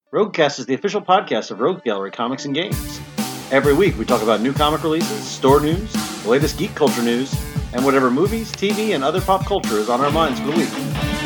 Roguecast is the official podcast of Rogue Gallery Comics and Games. Every week we talk about new comic releases, store news, the latest geek culture news, and whatever movies, TV, and other pop culture is on our minds for the week.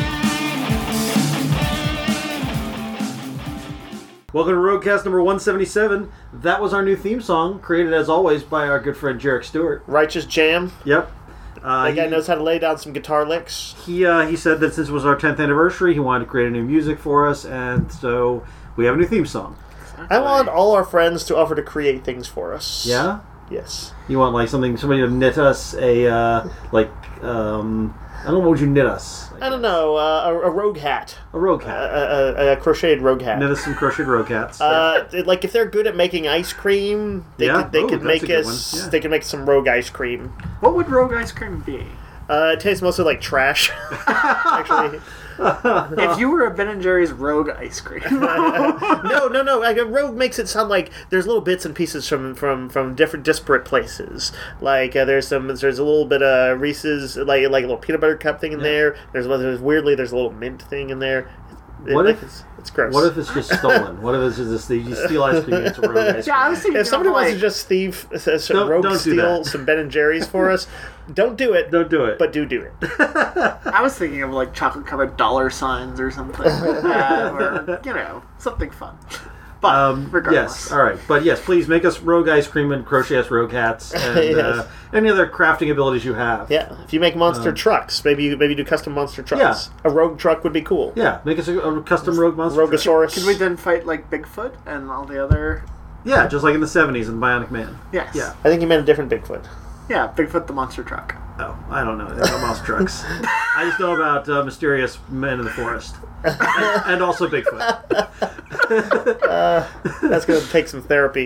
Welcome to Roguecast number 177. That was our new theme song, created as always by our good friend Jarek Stewart. Righteous Jam. Yep. That guy knows how to lay down some guitar licks. He said that since it was our 10th anniversary, he wanted to create a new music for us, and so we have a new theme song. I want all our friends to offer to create things for us. Yeah? Yes. You want like somebody to knit us a I don't know, what would you knit us? I don't know, a rogue hat. A rogue hat. A crocheted rogue hat. Knit us some crocheted rogue hats. Like if they're good at making ice cream, they could make us. Yeah. They could make some rogue ice cream. What would rogue ice cream be? It tastes mostly like trash. Actually. If you were a Ben & Jerry's rogue ice cream. No. Like, a rogue makes it sound like there's little bits and pieces from different disparate places. Like there's a little bit of Reese's, like a little peanut butter cup thing in there. There's a little mint thing in there. It's gross. What if it's just stolen? What if it's just you steal ice cream and it's a rogue ice cream? Yeah, I was thinking if somebody wants to just steal some Ben & Jerry's for us, don't do it. Don't do it. But do it. I was thinking of like chocolate covered dollar signs or something like that, or something fun. But regardless, yes, all right. But yes, please make us rogue ice cream and crochet us rogue hats and Yes. Any other crafting abilities you have. Yeah, if you make monster trucks, maybe do custom monster trucks. Yeah. A rogue truck would be cool. Yeah, make us a custom rogue monster. Rogosaurus. Could we then fight like Bigfoot and all the other? Yeah, just like in the 70s in Bionic Man. Yes. Yeah. I think you meant a different Bigfoot. Yeah, Bigfoot the monster truck. Oh, I don't know. There's no mouse trucks. I just know about mysterious men in the forest. And also Bigfoot. That's going to take some therapy.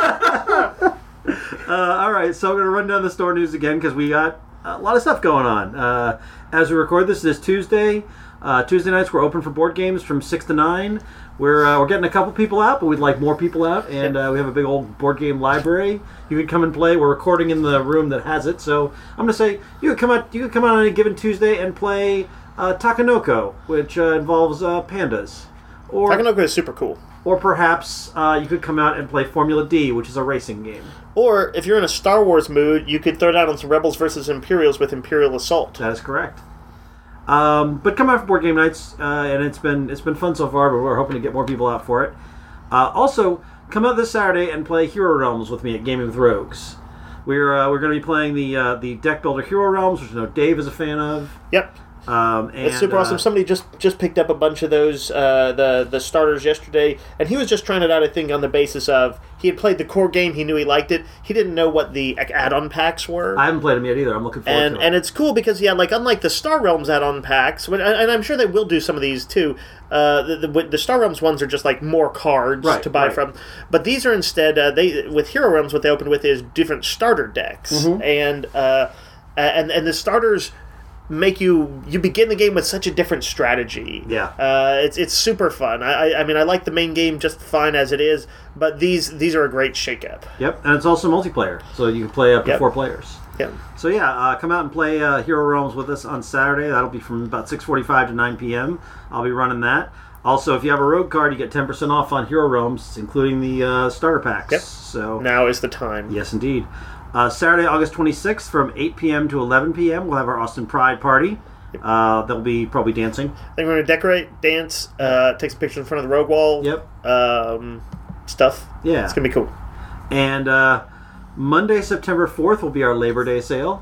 All right, so I'm going to run down the store news again because we got a lot of stuff going on. As we record this Tuesday. Tuesday nights we're open for board games from 6 to 9. We're getting a couple people out, but we'd like more people out, and we have a big old board game library. You can come and play. We're recording in the room that has it, so I'm going to say you could come out on any given Tuesday and play Takenoko, which involves pandas. Or Takenoko is super cool. Or perhaps you could come out and play Formula D, which is a racing game. Or, if you're in a Star Wars mood, you could throw down on some Rebels versus Imperials with Imperial Assault. That is correct. But come out for board game nights, and it's been fun so far, but we're hoping to get more people out for it. Also, come out this Saturday and play Hero Realms with me at Gaming with Rogues. We're going to be playing the deck builder Hero Realms, which I know Dave is a fan of. Yep. It's super awesome. Somebody just picked up a bunch of those the starters yesterday, and he was just trying it out, I think, on the basis of he had played the core game, he knew he liked it, he didn't know what the add-on packs were. I haven't played them yet either. I'm looking forward to it. And it's cool because, unlike the Star Realms add-on packs, and I'm sure they will do some of these too, the Star Realms ones are just like more cards to buy from, but these are instead, with Hero Realms, what they opened with is different starter decks, and the starters make you begin the game with such a different strategy. Yeah. It's super fun. I mean, I like the main game just fine as it is, but these are a great shakeup. Yep, and it's also multiplayer, so you can play up to 4 players. Yeah. So come out and play Hero Realms with us on Saturday. That'll be from about 6:45 to 9 p.m. I'll be running that. Also, if you have a Rogue card, you get 10% off on Hero Realms, including the starter packs. Yep. So now is the time. Yes, indeed. Saturday, August 26th, from 8 p.m. to 11 p.m., we'll have our Austin Pride party. There'll be probably dancing. I think we're going to decorate, dance, take some pictures in front of the Rogue Wall. Yep. Stuff. Yeah. It's going to be cool. And Monday, September 4th, will be our Labor Day sale.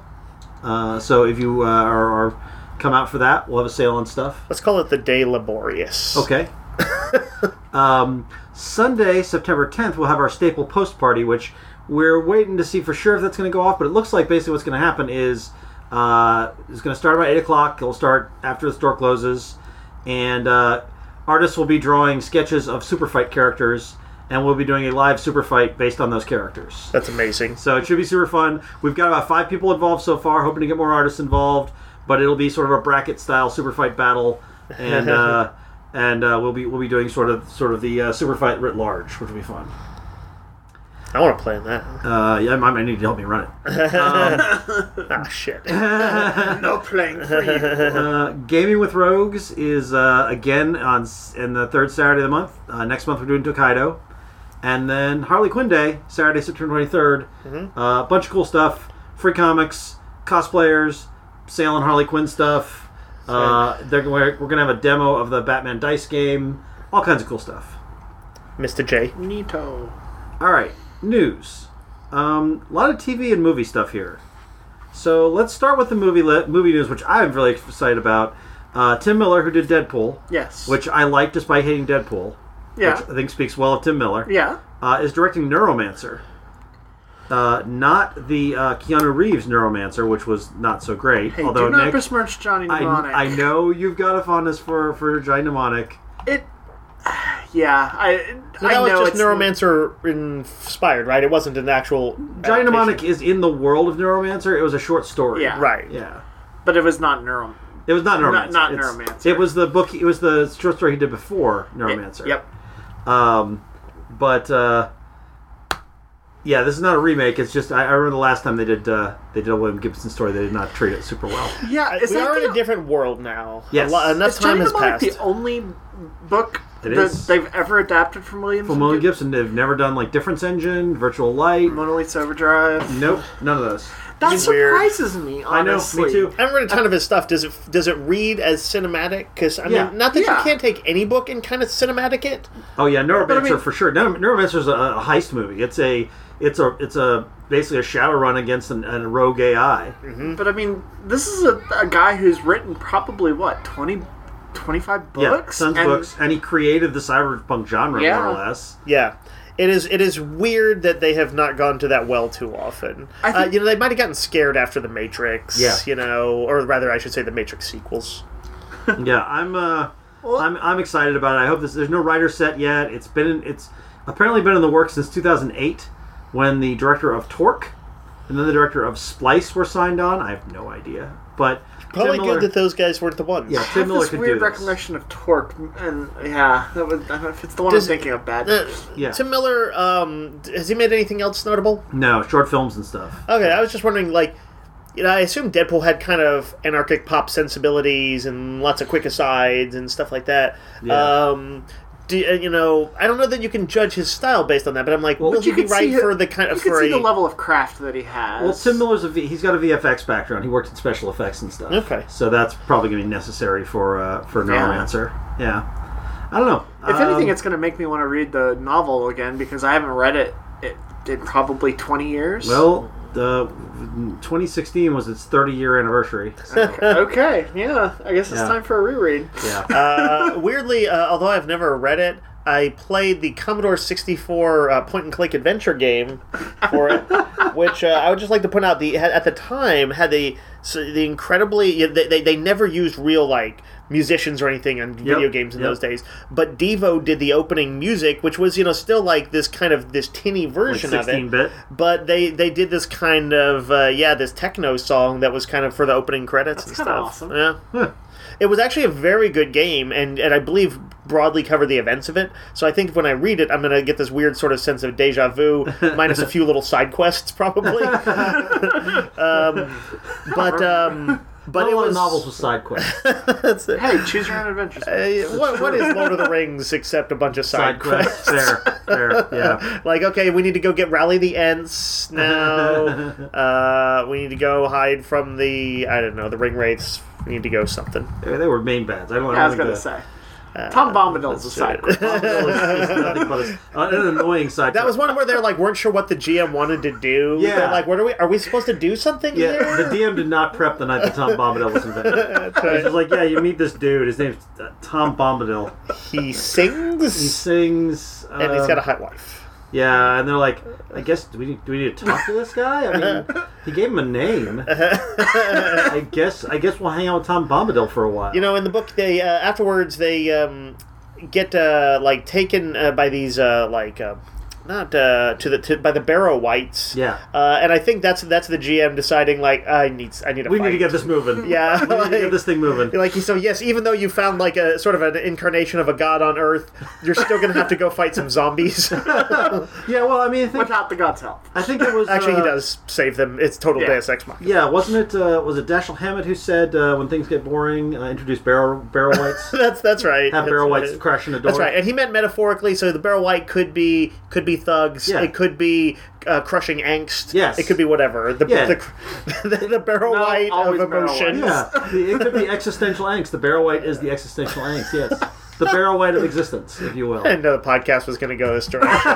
So if you are come out for that, we'll have a sale on stuff. Let's call it the Day Laborious. Okay. Sunday, September 10th, we'll have our Staple Post party, which we're waiting to see for sure if that's going to go off, but it looks like basically what's going to happen is it's going to start about 8 o'clock. It'll start after the store closes, and artists will be drawing sketches of Super Fight characters, and we'll be doing a live Super Fight based on those characters. That's amazing. So it should be super fun. We've got about 5 people involved so far, hoping to get more artists involved, but it'll be sort of a bracket-style Super Fight battle, and we'll be doing sort of the Super Fight writ large, which will be fun. I want to play in that. Yeah, I might need to help me run it. Shit. No playing for you. Gaming with Rogues is again in the third Saturday of the month. Next month we're doing Tokaido. And then Harley Quinn Day, Saturday, September 23rd. A bunch of cool stuff. Free comics, cosplayers, sale on Harley Quinn stuff. We're going to have a demo of the Batman Dice game. All kinds of cool stuff. Mr. J. Neato. All right, news. A lot of TV and movie stuff here. So let's start with the movie news, which I'm really excited about. Tim Miller, who did Deadpool. Yes. Which I like despite hating Deadpool. Yeah. Which I think speaks well of Tim Miller. Yeah. Is directing Neuromancer. Not the Keanu Reeves Neuromancer, which was not so great. Hey, although do not Nick, besmirch Johnny Mnemonic. I know you've got a fondness for Johnny Mnemonic. Yeah, that was just Neuromancer inspired, right? It wasn't an actual Johnny Mnemonic is in the world of Neuromancer. It was a short story. Yeah. Right. Yeah. But it was not It was not Neuromancer. Not Neuromancer. It was the book. It was the short story he did before Neuromancer. Yep. Yeah, this is not a remake. It's just I remember the last time they did a William Gibson story, they did not treat it super well. Yeah, we are in a different world now. Yes. Enough time has passed. Is the only book they've ever adapted from William Gibson? They've never done like Difference Engine, Virtual Light, Mona Lisa Overdrive. Nope, none of those. That surprises me, honestly. I know, me too. I haven't read a ton of his stuff. Does it read as cinematic? Because I mean, not that you can't take any book and kind of cinematic it. Oh yeah, Neuromancer for sure. Neuromancer's a heist movie. It's a basically a shadow run against a rogue AI. Mm-hmm. But I mean, this is a guy who's written probably 25 books? Yeah, tons of books, and he created the cyberpunk genre more or less. Yeah. It is weird that they have not gone to that well too often. I think, they might have gotten scared after the Matrix. Yeah. Or rather, I should say the Matrix sequels. Yeah, I'm excited about it. I hope there's no writer set yet. It's apparently been in the works since 2008, when the director of Torque and then the director of Splice were signed on. I have no idea, but probably good that those guys weren't the ones. Yeah, Tim Miller could do this. Weird recollection of Torque, and I don't know if it's the one I'm thinking of. Tim Miller, has he made anything else notable? No, short films and stuff. Okay, I was just wondering, I assume Deadpool had kind of anarchic pop sensibilities and lots of quick asides and stuff like that. Yeah. I don't know that you can judge his style based on that, but I'm like, will he be right for the kind of... You can see the level of craft that he has. Well, Tim Miller's he's got a VFX background. He worked in special effects and stuff. Okay. So that's probably going to be necessary for Neuromancer. Yeah. I don't know. If anything, it's going to make me want to read the novel again, because I haven't read it in probably 20 years. Well, 2016 was its 30-year anniversary. Okay, yeah. I guess it's time for a reread. Yeah. Weirdly, although I've never read it, I played the Commodore 64 point-and-click adventure game for it, which I would just like to point out, at the time, had the incredibly... They never used real, musicians or anything on video games in those days, but Devo did the opening music, which was still this kind of this tinny version of it, 16-bit. but they did this kind of this techno song that was kind of for the opening credits. That's and kind of stuff. awesome. Yeah. It was actually a very good game, and I believe broadly covered the events of it. So I think when I read it, I'm going to get this weird sort of sense of deja vu, minus a few little side quests, probably. But it was novels with side quests. That's it. Hey, choose your own adventures. What is Lord of the Rings except a bunch of side quests? Fair, yeah. Okay, we need to go get Rally the Ents now. We need to go hide from the Ring Wraiths. We need to go something. They were main bads. I was going to say. Tom Bombadil's a side quest. Bombadil is nothing but an annoying side quest. That was one where they're weren't sure what the GM wanted to do. Yeah. They're what are we supposed to do something here? The DM did not prep the night that Tom Bombadil was invented. That's right. He's just you meet this dude. His name's Tom Bombadil. He sings. And he's got a hot wife. Yeah, and they're I guess, do we need to talk to this guy? I mean, he gave him a name. I guess we'll hang out with Tom Bombadil for a while. In the book, they afterwards they get taken by these by the Barrow Whites. Yeah. And I think that's the GM deciding like I need a We fight. need to get this moving. Yeah, we need to get this thing moving. Like so, yes. Even though you found like a sort of an incarnation of a god on Earth, you're still going to have to go fight some zombies. Yeah, well, I mean, without the god's help. I think it was Actually, he does save them. It's total Deus Ex Machina. Yeah, wasn't it? Was it Dashiell Hammett who said when things get boring, introduce barrel whites? That's right. Have barrel whites crash in the door. That's right, and he meant metaphorically. So the barrel white could be thugs. Yeah. It could be crushing angst. Yes. It could be whatever. The barrel white of always barrel emotion. Yeah, it could be existential angst. The barrel white is the existential angst. Yes, the barrel white of existence, if you will. I didn't know the podcast was going to go this direction.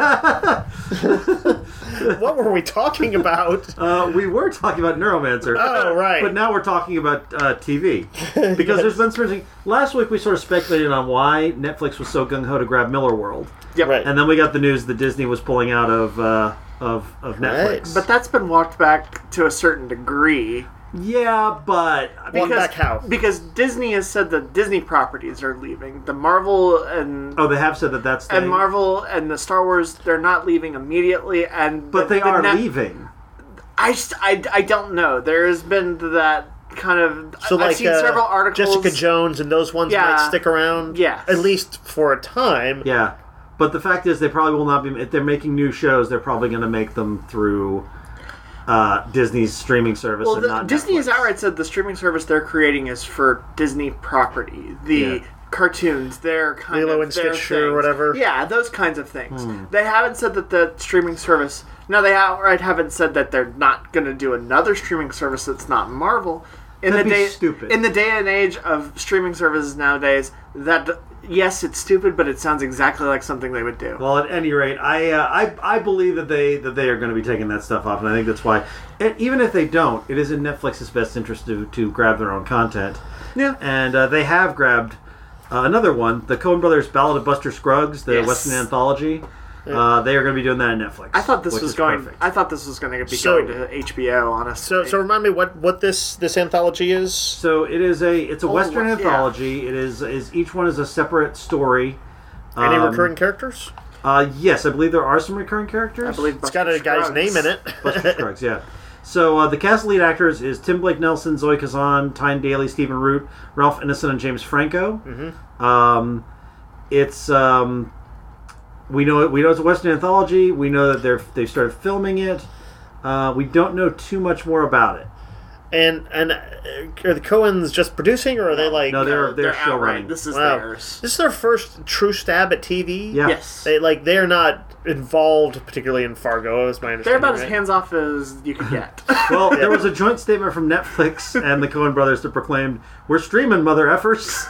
What were we talking about? We were talking about Neuromancer. Oh, right. But now we're talking about TV. Because there's been something... Last week we sort of speculated on why Netflix was so gung-ho to grab Miller World. Yep. Right. And then we got the news that Disney was pulling out of Netflix. Right. But that's been walked back to a certain degree. Yeah, but... Walk back how? Because Disney has said that Disney properties are leaving. The Marvel and... Oh, they have said that that's... And Marvel and the Star Wars, they're not leaving immediately. But they are leaving. I don't know. There has been that kind of... So I've seen several articles. Jessica Jones and those ones might stick around. Yes. At least for a time. Yeah. But the fact is, they probably will not be... If they're making new shows, they're probably going to make them through... Disney's streaming service. Well, and not Disney Netflix. has outright said the streaming service they're creating is for Disney property. The cartoons, their kind Lilo of and their Stitch or things. whatever. Yeah, those kinds of things. They haven't said that the streaming service... No, they outright haven't said that they're not going to do another streaming service that's not Marvel. That'd be stupid. In the day and age of streaming services nowadays, that... Yes, it's stupid, but it sounds exactly like something they would do. Well, at any rate, I believe that they are going to be taking that stuff off, and I think that's why. And even if they don't, it is in Netflix's best interest to grab their own content. Yeah. And they have grabbed another one, the Coen Brothers Ballad of Buster Scruggs, the Western anthology. They are going to be doing that on Netflix. I thought this was going. Perfect. I thought this was going to be going to HBO. Honestly. So remind me what this anthology is. So it's a Western anthology. It is each one is a separate story. Any recurring characters? Yes, I believe there are some recurring characters. I believe It's got a guy's name in it. Buster Scruggs, yeah. So the cast lead actors is Tim Blake Nelson, Zoe Kazan, Tyne Daly, Stephen Root, Ralph Ineson, and James Franco. Mm-hmm. We know it's a Western anthology. We know that they've started filming it. We don't know too much more about it. And are the Coens just producing, or are they like? No, they're show outright. running. This is theirs. This is their first true stab at TV. Yeah. Yes. They're not involved particularly in Fargo, is my They're understanding. about as hands off as you can get. Well, there was a joint statement from Netflix and the Coen brothers that proclaimed, "We're streaming, mother effers."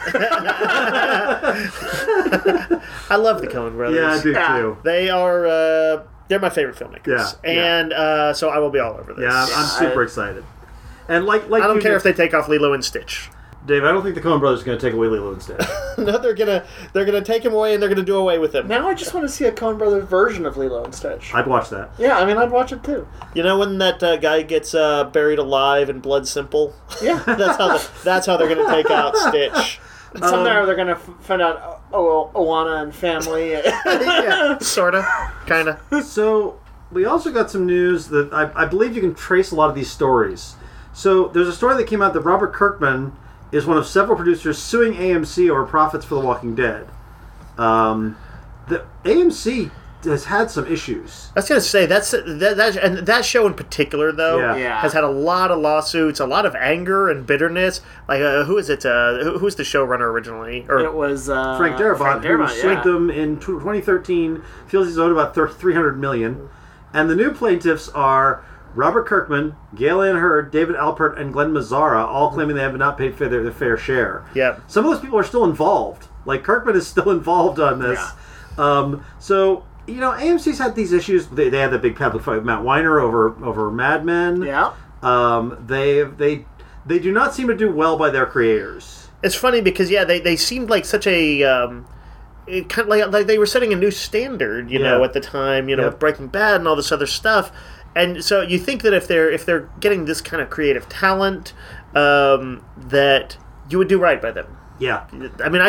I love the Coen brothers. Yeah, I do too. They are. They're my favorite filmmakers. Yeah, And so I will be all over this. Yeah, I'm super excited. And like I don't you care did, if they take off Lilo and Stitch. Dave, I don't think the Coen brothers are going to take away Lilo instead. No, they're gonna take him away and they're gonna do away with him. Now I just want to see a Coen Brothers version of Lilo and Stitch. I'd watch that. Yeah, I mean, I'd watch it too. You know when that guy gets buried alive in Blood Simple? Yeah. that's how they're gonna take out Stitch. Someday they're gonna find out Oana and family. Yeah, sorta, kinda. So we also got some news that I believe you can trace a lot of these stories. So there's a story that came out that Robert Kirkman is one of several producers suing AMC over profits for The Walking Dead. The AMC has had some issues. I was gonna say that show in particular though Yeah. has had a lot of lawsuits, a lot of anger and bitterness. Like who is it? Who's the showrunner originally? Or It was Frank Darabont, who sued them in 2013, feels he's owed about $300 million. And the new plaintiffs are Robert Kirkman, Gail Ann Hurd, David Alpert, and Glenn Mazzara, all claiming they have not paid their fair share. Yeah. Some of those people are still involved. Like, Kirkman is still involved on this. Yeah. So, you know, AMC's had these issues. They had that big public fight with Matt Weiner over Mad Men. Yeah. They do not seem to do well by their creators. It's funny because they seemed like such a kind of like they were setting a new standard, you know, at the time, with Breaking Bad and all this other stuff. And so you think that if they're getting this kind of creative talent, that you would do right by them. Yeah. I mean, I just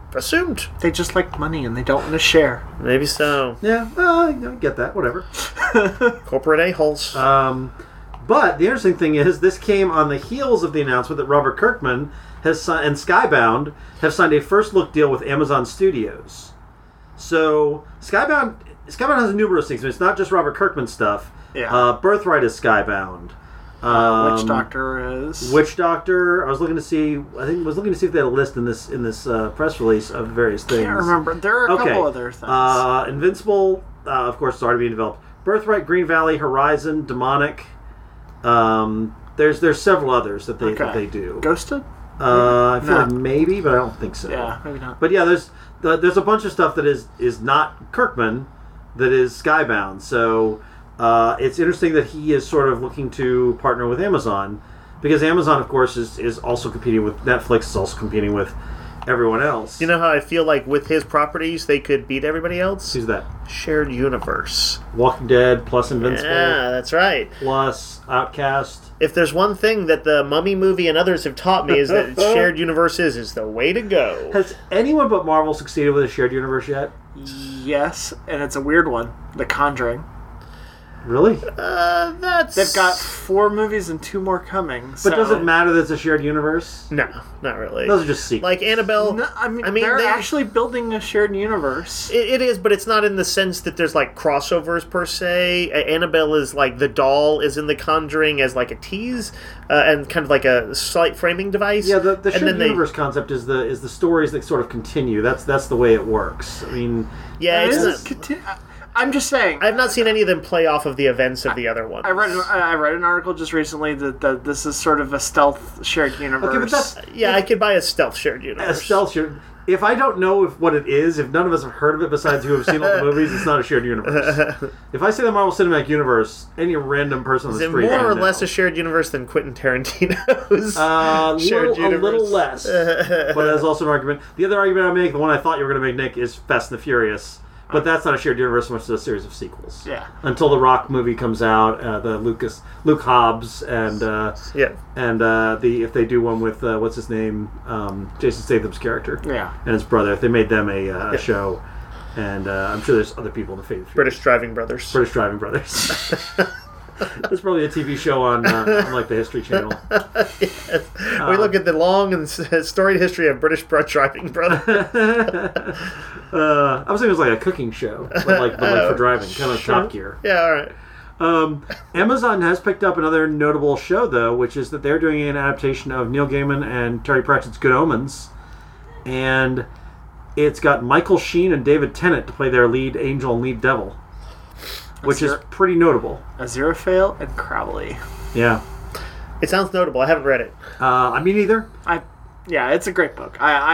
assumed. They just like money and they don't want to share. Maybe so. Yeah, I get that. Whatever. Corporate a-holes. But the interesting thing is, this came on the heels of the announcement that Robert Kirkman and Skybound have signed a first-look deal with Amazon Studios. So Skybound has numerous things. It's not just Robert Kirkman stuff. Yeah. Birthright is Skybound. Witch Doctor is. Witch Doctor. I was looking to see. If they had a list in this press release of various things. I can't remember. There are a couple other things. Invincible, of course, is already being developed. Birthright, Green Valley, Horizon, Demonic. There's several others that they do. Ghosted. I feel like maybe, but I don't think so. Yeah, maybe not. But yeah, there's a bunch of stuff that is not Kirkman, that is Skybound. So it's interesting that he is sort of looking to partner with Amazon, because Amazon, of course, is also competing with Netflix. Is also competing with everyone else. You know how I feel like with his properties, they could beat everybody else? Who's that? Shared universe. Walking Dead plus Invincible. Yeah, that's right. Plus Outcast. If there's one thing that the Mummy movie and others have taught me, is that shared universes is the way to go. Has anyone but Marvel succeeded with a shared universe yet? Yes, and it's a weird one. The Conjuring. Really? They've got 4 movies and 2 more coming. But does it matter that it's a shared universe? No, not really. Those are just sequels. Like Annabelle. No, I mean they're actually building a shared universe. It is, but it's not in the sense that there's like crossovers per se. Annabelle is like the doll is in The Conjuring as like a tease and kind of like a slight framing device. Yeah, the shared universe concept is the stories that sort of continue. That's the way it works. I mean, yeah, I'm just saying. I've not seen any of them play off of the events of the other ones. I read an article just recently that this is sort of a stealth shared universe. Okay, but I could buy a stealth shared universe. A stealth shared. If I don't know what it is, if none of us have heard of it besides who have seen all the movies, it's not a shared universe. If I say the Marvel Cinematic Universe, any random person on the street, is it more or less a shared universe than Quentin Tarantino's shared universe? A little less, but that's also an argument. The other argument I make, the one I thought you were going to make, Nick, is Fast and the Furious. But that's not a shared universe so much as a series of sequels. Yeah. Until the Rock movie comes out, the Luke Hobbs and if they do one with what's his name, Jason Statham's character, and his brother, if they made them a show, and I'm sure there's other people in the Fate of British Driving Brothers. There's probably a TV show on like the History Channel. Yes. We look at the long and storied history of British driving brothers. I was thinking it was like a cooking show, but like for driving, kind of like Top Gear. Yeah, all right. Amazon has picked up another notable show, though, which is that they're doing an adaptation of Neil Gaiman and Terry Pratchett's Good Omens, and it's got Michael Sheen and David Tennant to play their lead angel and lead devil. Which is pretty notable. Aziraphale and Crowley. Yeah. It sounds notable. I haven't read it. I mean, either. Yeah, it's a great book.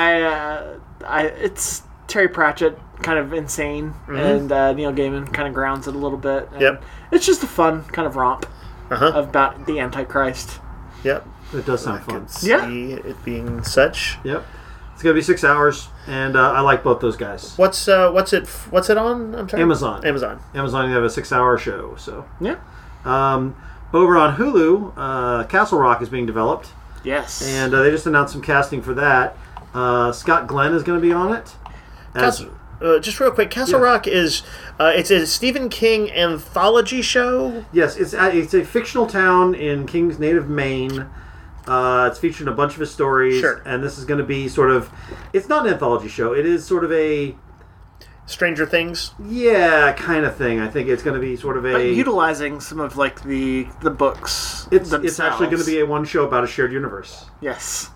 It's Terry Pratchett, kind of insane, and Neil Gaiman kind of grounds it a little bit. Yep. It's just a fun kind of romp about the Antichrist. Yep. It does sound fun. See it being such. Yep. It's gonna be 6 hours, and I like both those guys. What's it on? I'm sorry. Amazon. They have a 6-hour show. So yeah. Over on Hulu, Castle Rock is being developed. Yes. And they just announced some casting for that. Scott Glenn is going to be on it. Just real quick, Castle Rock is it's a Stephen King anthology show. Yes, it's a fictional town in King's native Maine. It's featuring a bunch of his stories, and this is going to be sort of... It's not an anthology show. It is sort of a... Stranger Things? Yeah, kind of thing. I think it's going to be sort of a... But utilizing some of, like, the books It's actually going to be a one show about a shared universe. Yes.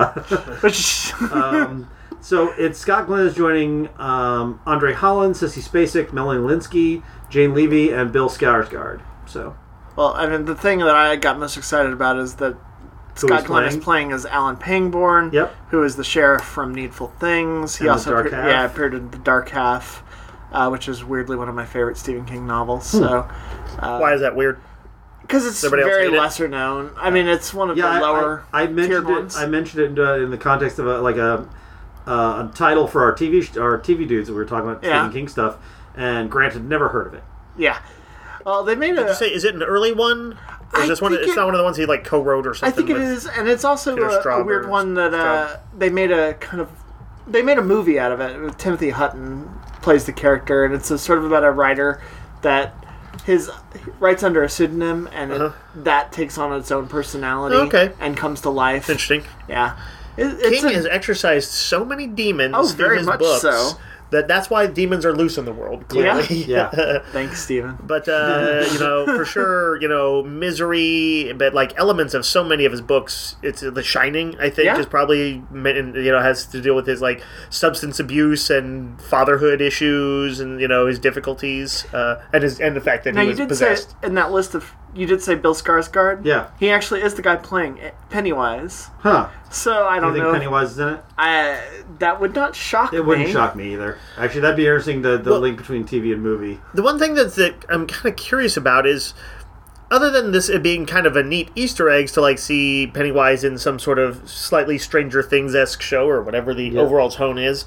So it's Scott Glenn is joining Andre Holland, Sissy Spacek, Melanie Linsky, Jane Levy, and Bill Skarsgård. So... Well, I mean, the thing that I got most excited about is that Scott Glenn is playing as Alan Pangborn, who is the sheriff from Needful Things. He also appeared in The Dark Half, which is weirdly one of my favorite Stephen King novels. So, why is that weird? Because it's very lesser known. I mean, it's one of the lower tiered ones. I mentioned it in the context of a title for our TV dudes that we were talking about Stephen King stuff, and Grant had never heard of it. Yeah. Well, they made Did you say, is it an early one? Or is this one? It's not one of the ones he co-wrote or something. I think it is, and it's also a weird one that they made a kind of they made a movie out of it. Timothy Hutton plays the character, and it's sort of about a writer that writes under a pseudonym, and that takes on its own personality and comes to life. Interesting. Yeah. King has exercised so many demons through his books. So. That's why demons are loose in the world, clearly. Yeah. Thanks, Stephen. But, for sure, Misery, but, like, elements of so many of his books, it's The Shining, I think, is probably, has to deal with his, like, substance abuse and fatherhood issues and, his difficulties, and the fact that he was possessed. Say in that list of... You did say Bill Skarsgård? Yeah. He actually is the guy playing Pennywise. Huh. So, I don't know. You think Pennywise is in it? That would not shock me. It wouldn't shock me either. Actually, that'd be interesting, the link between TV and movie. The one thing that I'm kind of curious about is, other than this it being kind of a neat Easter eggs to, like, see Pennywise in some sort of slightly Stranger Things-esque show or whatever the overall tone is,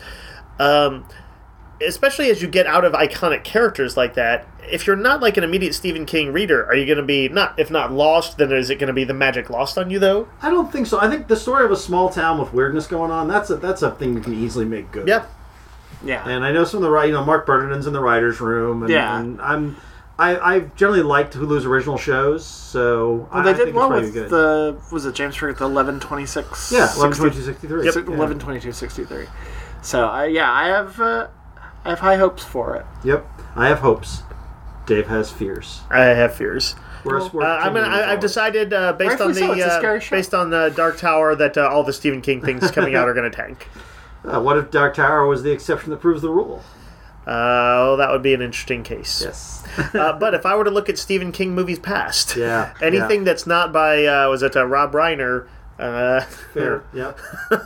especially as you get out of iconic characters like that, if you're not like an immediate Stephen King reader, are you going to be, if not lost, then is it going to be the magic lost on you, though? I don't think so. I think the story of a small town with weirdness going on, that's a thing you can easily make good. Yeah. Yeah. And I know some of the Mark Bernardin's in the writer's room, and I've generally liked Hulu's original shows, so they did well with good. Was it James Franco, the 11/26? Yeah, 11/22/63. Yep. 11/22/63. So I have high hopes for it. Yep, I have hopes. Dave has fears. I have fears. I've decided based on the Dark Tower that all the Stephen King things coming out are going to tank. What if Dark Tower was the exception that proves the rule? That would be an interesting case. Yes. But if I were to look at Stephen King movies past, anything that's not by Rob Reiner. Fair. Yep.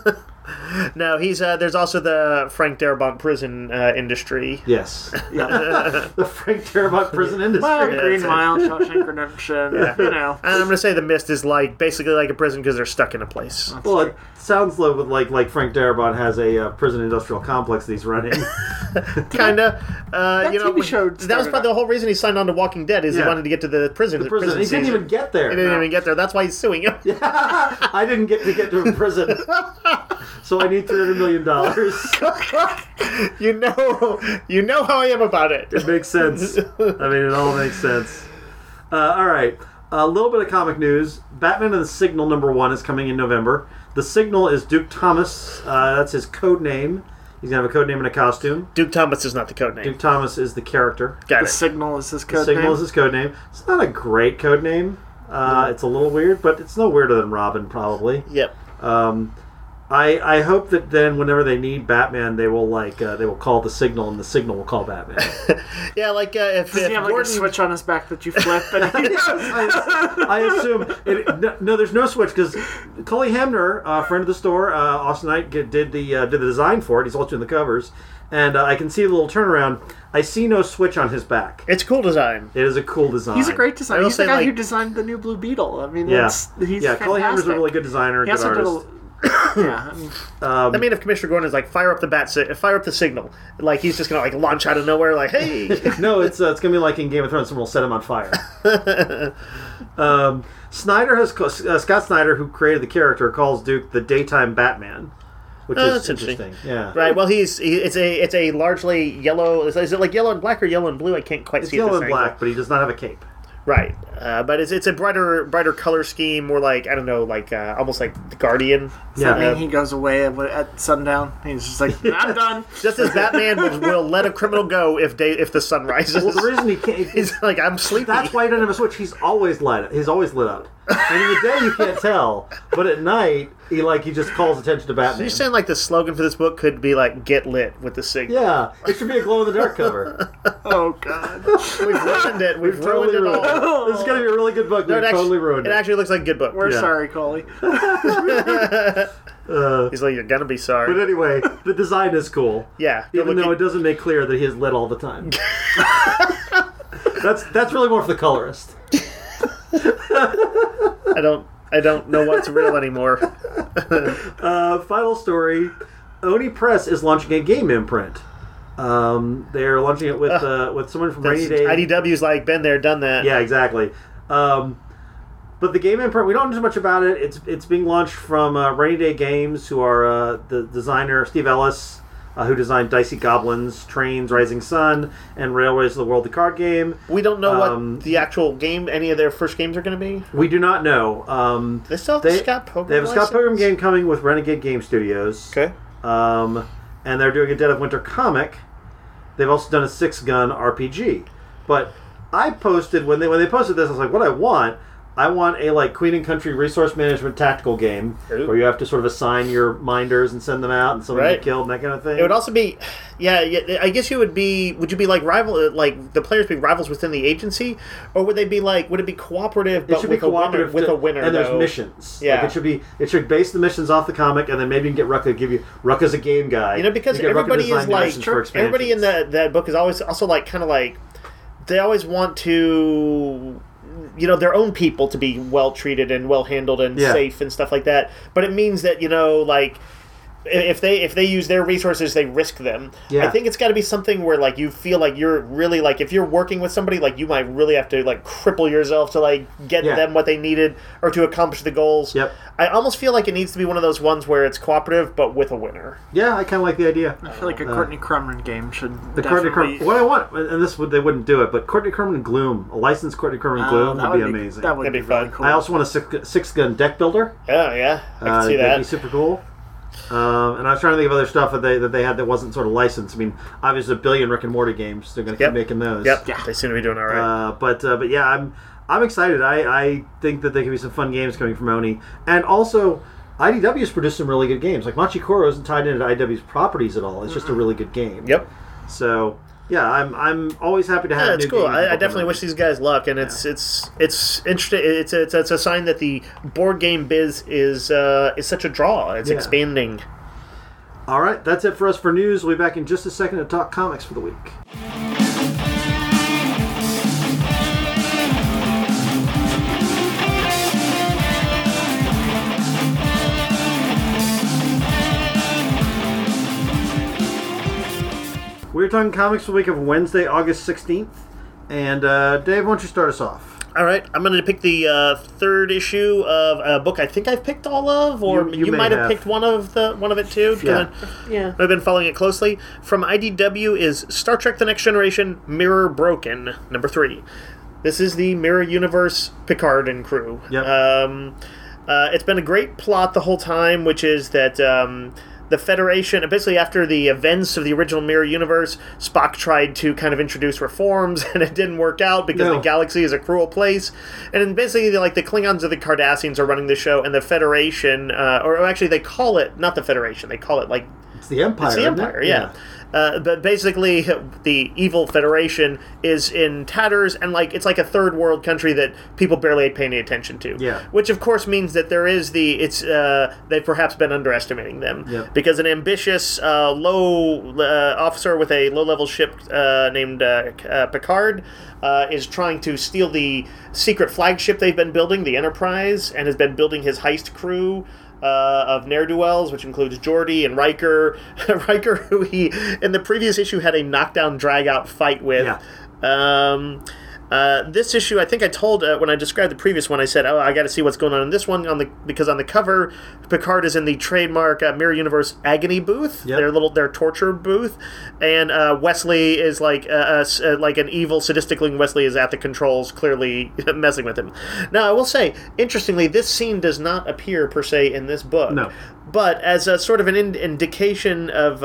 No, he's there's also the Frank Darabont prison industry. Yes. The Frank Darabont prison industry. Well, Green Mile, Shawshank Redemption, And I'm going to say The Mist is basically like a prison because they're stuck in a place. Well, it sounds like Frank Darabont has a prison industrial complex that he's running. Kinda. TV show that was probably the whole reason he signed on to Walking Dead is he wanted to get to the prison. He didn't even get there. He didn't even get there. That's why he's suing him. I didn't get to a prison. So I need $300 million. You know how I am about it. It makes sense. It all makes sense. All right. A little bit of comic news. Batman and the Signal #1 is coming in November. The Signal is Duke Thomas. That's his code name. He's going to have a code name and a costume. Duke Thomas is not the code name. Duke Thomas is the character. The Signal is his code name? The Signal is his code name. It's not a great code name. It's a little weird, but it's no weirder than Robin, probably. Yep. I hope that then whenever they need Batman, they will call the Signal, and the Signal will call Batman. Yeah, if does he have Gordon... a switch on his back that you flip? And I assume no. There's no switch because Cully Hamner, friend of the store, Austin Knight did the design for it. He's also doing the covers, and I can see a little turnaround. I see no switch on his back. It's a cool design. It is a cool design. He's a great designer. He's the guy who designed the new Blue Beetle. He's Cully Hamner's a really good designer, good artist. If Commissioner Gordon is fire up the Signal, he's just gonna launch out of nowhere, hey. No, it's gonna be like in Game of Thrones, someone will set him on fire. Scott Snyder, who created the character, calls Duke the daytime Batman, which is interesting. Yeah, right. Well, it's a largely yellow. Is it like yellow and black or yellow and blue? I can't quite see. It's yellow and black, but he does not have a cape. Right, but it's a brighter color scheme, more almost like the Guardian. Yeah, he goes away at sundown. He's just like, I'm done. Just as Batman will let a criminal go if the sun rises. Well, the reason he can't, he's like, I'm sleepy. That's why he doesn't have a switch. He's always lit up. And in the day you can't tell, but at night he just calls attention to Batman. So you're saying the slogan for this book could be "Get lit" with the Signal? Yeah, it should be a glow in the dark cover. Oh God, we've ruined it. We've ruined it all. This is gonna be a really good book. We've totally ruined it. It actually looks like a good book. We're sorry, Coley. He's like, you're gonna be sorry. But anyway, the design is cool. Yeah, even though it doesn't make clear that he is lit all the time. That's really more for the colorist. I don't know what's real anymore. Final story. Oni Press is launching a game imprint. They're launching it with someone from Rainy Day. IDW's been there, done that. Yeah, exactly. But the Game Imprint, we don't know much about it. It's being launched from Rainy Day Games, who are the designer Steve Ellis, who designed Dicey Goblins, Trains, Rising Sun, and Railways of the World, the card game. We don't know what the actual game, any of their first games are going to be? We do not know. They still have the Scott Pilgrim They have a Scott Pilgrim game coming with Renegade Game Studios. Okay. And they're doing a Dead of Winter comic. They've also done a 6-gun RPG. But I posted, when they posted this, I was like, what I want a Queen and Country resource management tactical game where you have to sort of assign your minders and send them out and someone get killed and that kind of thing. It would also be, I guess would you be like the players be rivals within the agency, or would they be would it be cooperative? But it should be cooperative with a winner. And there's missions. Yeah, it should base the missions off the comic, and then maybe you can get Rucka. Rucka's a game guy. Because everybody is everybody in that book is always also they always want to. Their own people to be well treated and well handled and safe and stuff like that. But it means that if they use their resources, they risk them. Yeah. I think it's got to be something where you feel like you're really if you're working with somebody, you might really have to cripple yourself to get them what they needed or to accomplish the goals. Yep. I almost feel like it needs to be one of those ones where it's cooperative but with a winner. Yeah, I kind of like the idea. I feel like a Courtney Crumrin game should. What I want, and they wouldn't do it, but Courtney Crumrin Gloom, a licensed Courtney Crumrin Gloom would be amazing. That would be fun. Really cool. I also want a 6-gun deck builder. Yeah, I can see that. That'd be super cool. And I was trying to think of other stuff that they had that wasn't sort of licensed. I mean, obviously, a billion Rick and Morty games. They're going to keep making those. Yep. Yeah, they seem to be doing all right. But yeah, I'm excited. I think that there could be some fun games coming from Oni, and also IDW has produced some really good games. Like Machi Koro isn't tied into IDW's properties at all. It's just a really good game. Yep. So. Yeah, I'm always happy to have. Yeah, it's cool. I definitely wish these guys luck, and it's interesting. It's a sign that the board game biz is such a draw. It's expanding. All right, that's it for us for news. We'll be back in just a second to talk comics for the week. We're talking comics for the week of Wednesday, August 16th. And Dave, why don't you start us off? All right, I'm going to pick the third issue of a book I think I've picked all of, or you might have picked one of it too. Yeah. I've been following it closely. From IDW is Star Trek: The Next Generation, Mirror Broken, number 3. This is the Mirror Universe Picard and crew. Yep. It's been a great plot the whole time, which is that the Federation, basically after the events of the original Mirror Universe, Spock tried to kind of introduce reforms, and it didn't work out because the galaxy is a cruel place. And then basically, the Klingons or the Cardassians are running the show, and the Federation, or actually they call it, not the Federation, they call it it's the Empire. It's the Empire, yeah. But basically, the evil Federation is in tatters, and it's like a third world country that people barely pay any attention to. Yeah. Which of course means that there is they've perhaps been underestimating them. Yep. Because an ambitious low officer with a low level ship named Picard is trying to steal the secret flagship they've been building, the Enterprise, and has been building his heist crew. Of ne'er-do-wells, which includes Geordi and Riker. Riker, who he, in the previous issue, had a knockdown, drag-out fight with. Yeah. This issue, I think I told, when I described the previous one, I said, I got to see what's going on in this one, because on the cover, Picard is in the trademark Mirror Universe Agony booth, their torture booth, and Wesley is like an evil, sadistic-looking Wesley is at the controls, clearly messing with him. Now, I will say, interestingly, this scene does not appear, per se, in this book. No. But as a sort of an indication of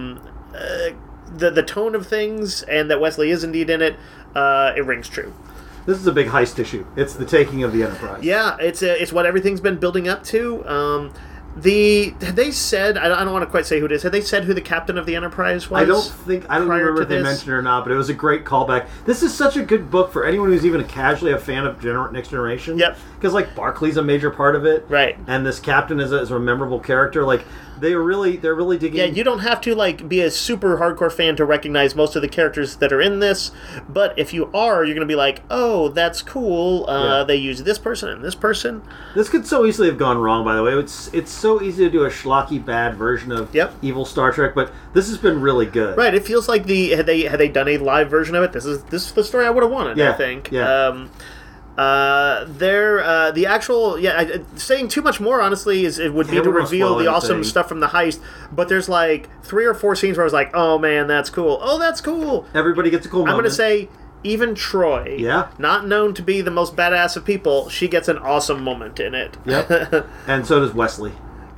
the tone of things, and that Wesley is indeed in it, it rings true. This is a big heist issue. It's the taking of the Enterprise. Yeah, it's what everything's been building up to. They said, I don't want to quite say who it is. Had they said who the captain of the Enterprise was? I don't remember if they mentioned it or not, but it was a great callback. This is such a good book for anyone who's even casually a fan of Next Generation. Yep. Because Barclay's a major part of it, right? And this captain is a memorable character. They're really digging. Yeah, you don't have to be a super hardcore fan to recognize most of the characters that are in this, but if you are, you're going to be oh, that's cool. They use this person and this person. This could so easily have gone wrong. By the way, it's so easy to do a schlocky bad version of evil Star Trek, but this has been really good. Right. It feels like had they done a live version of it, this is the story I would have wanted. Yeah. I think. Yeah. The actual saying too much more honestly it would be to reveal the awesome stuff from the heist. But there's like 3 or 4 scenes where I was like, oh man, that's cool. Oh, that's cool. Everybody gets a cool moment. I'm gonna say even Troy, not known to be the most badass of people, she gets an awesome moment in it. Yep. And so does Wesley.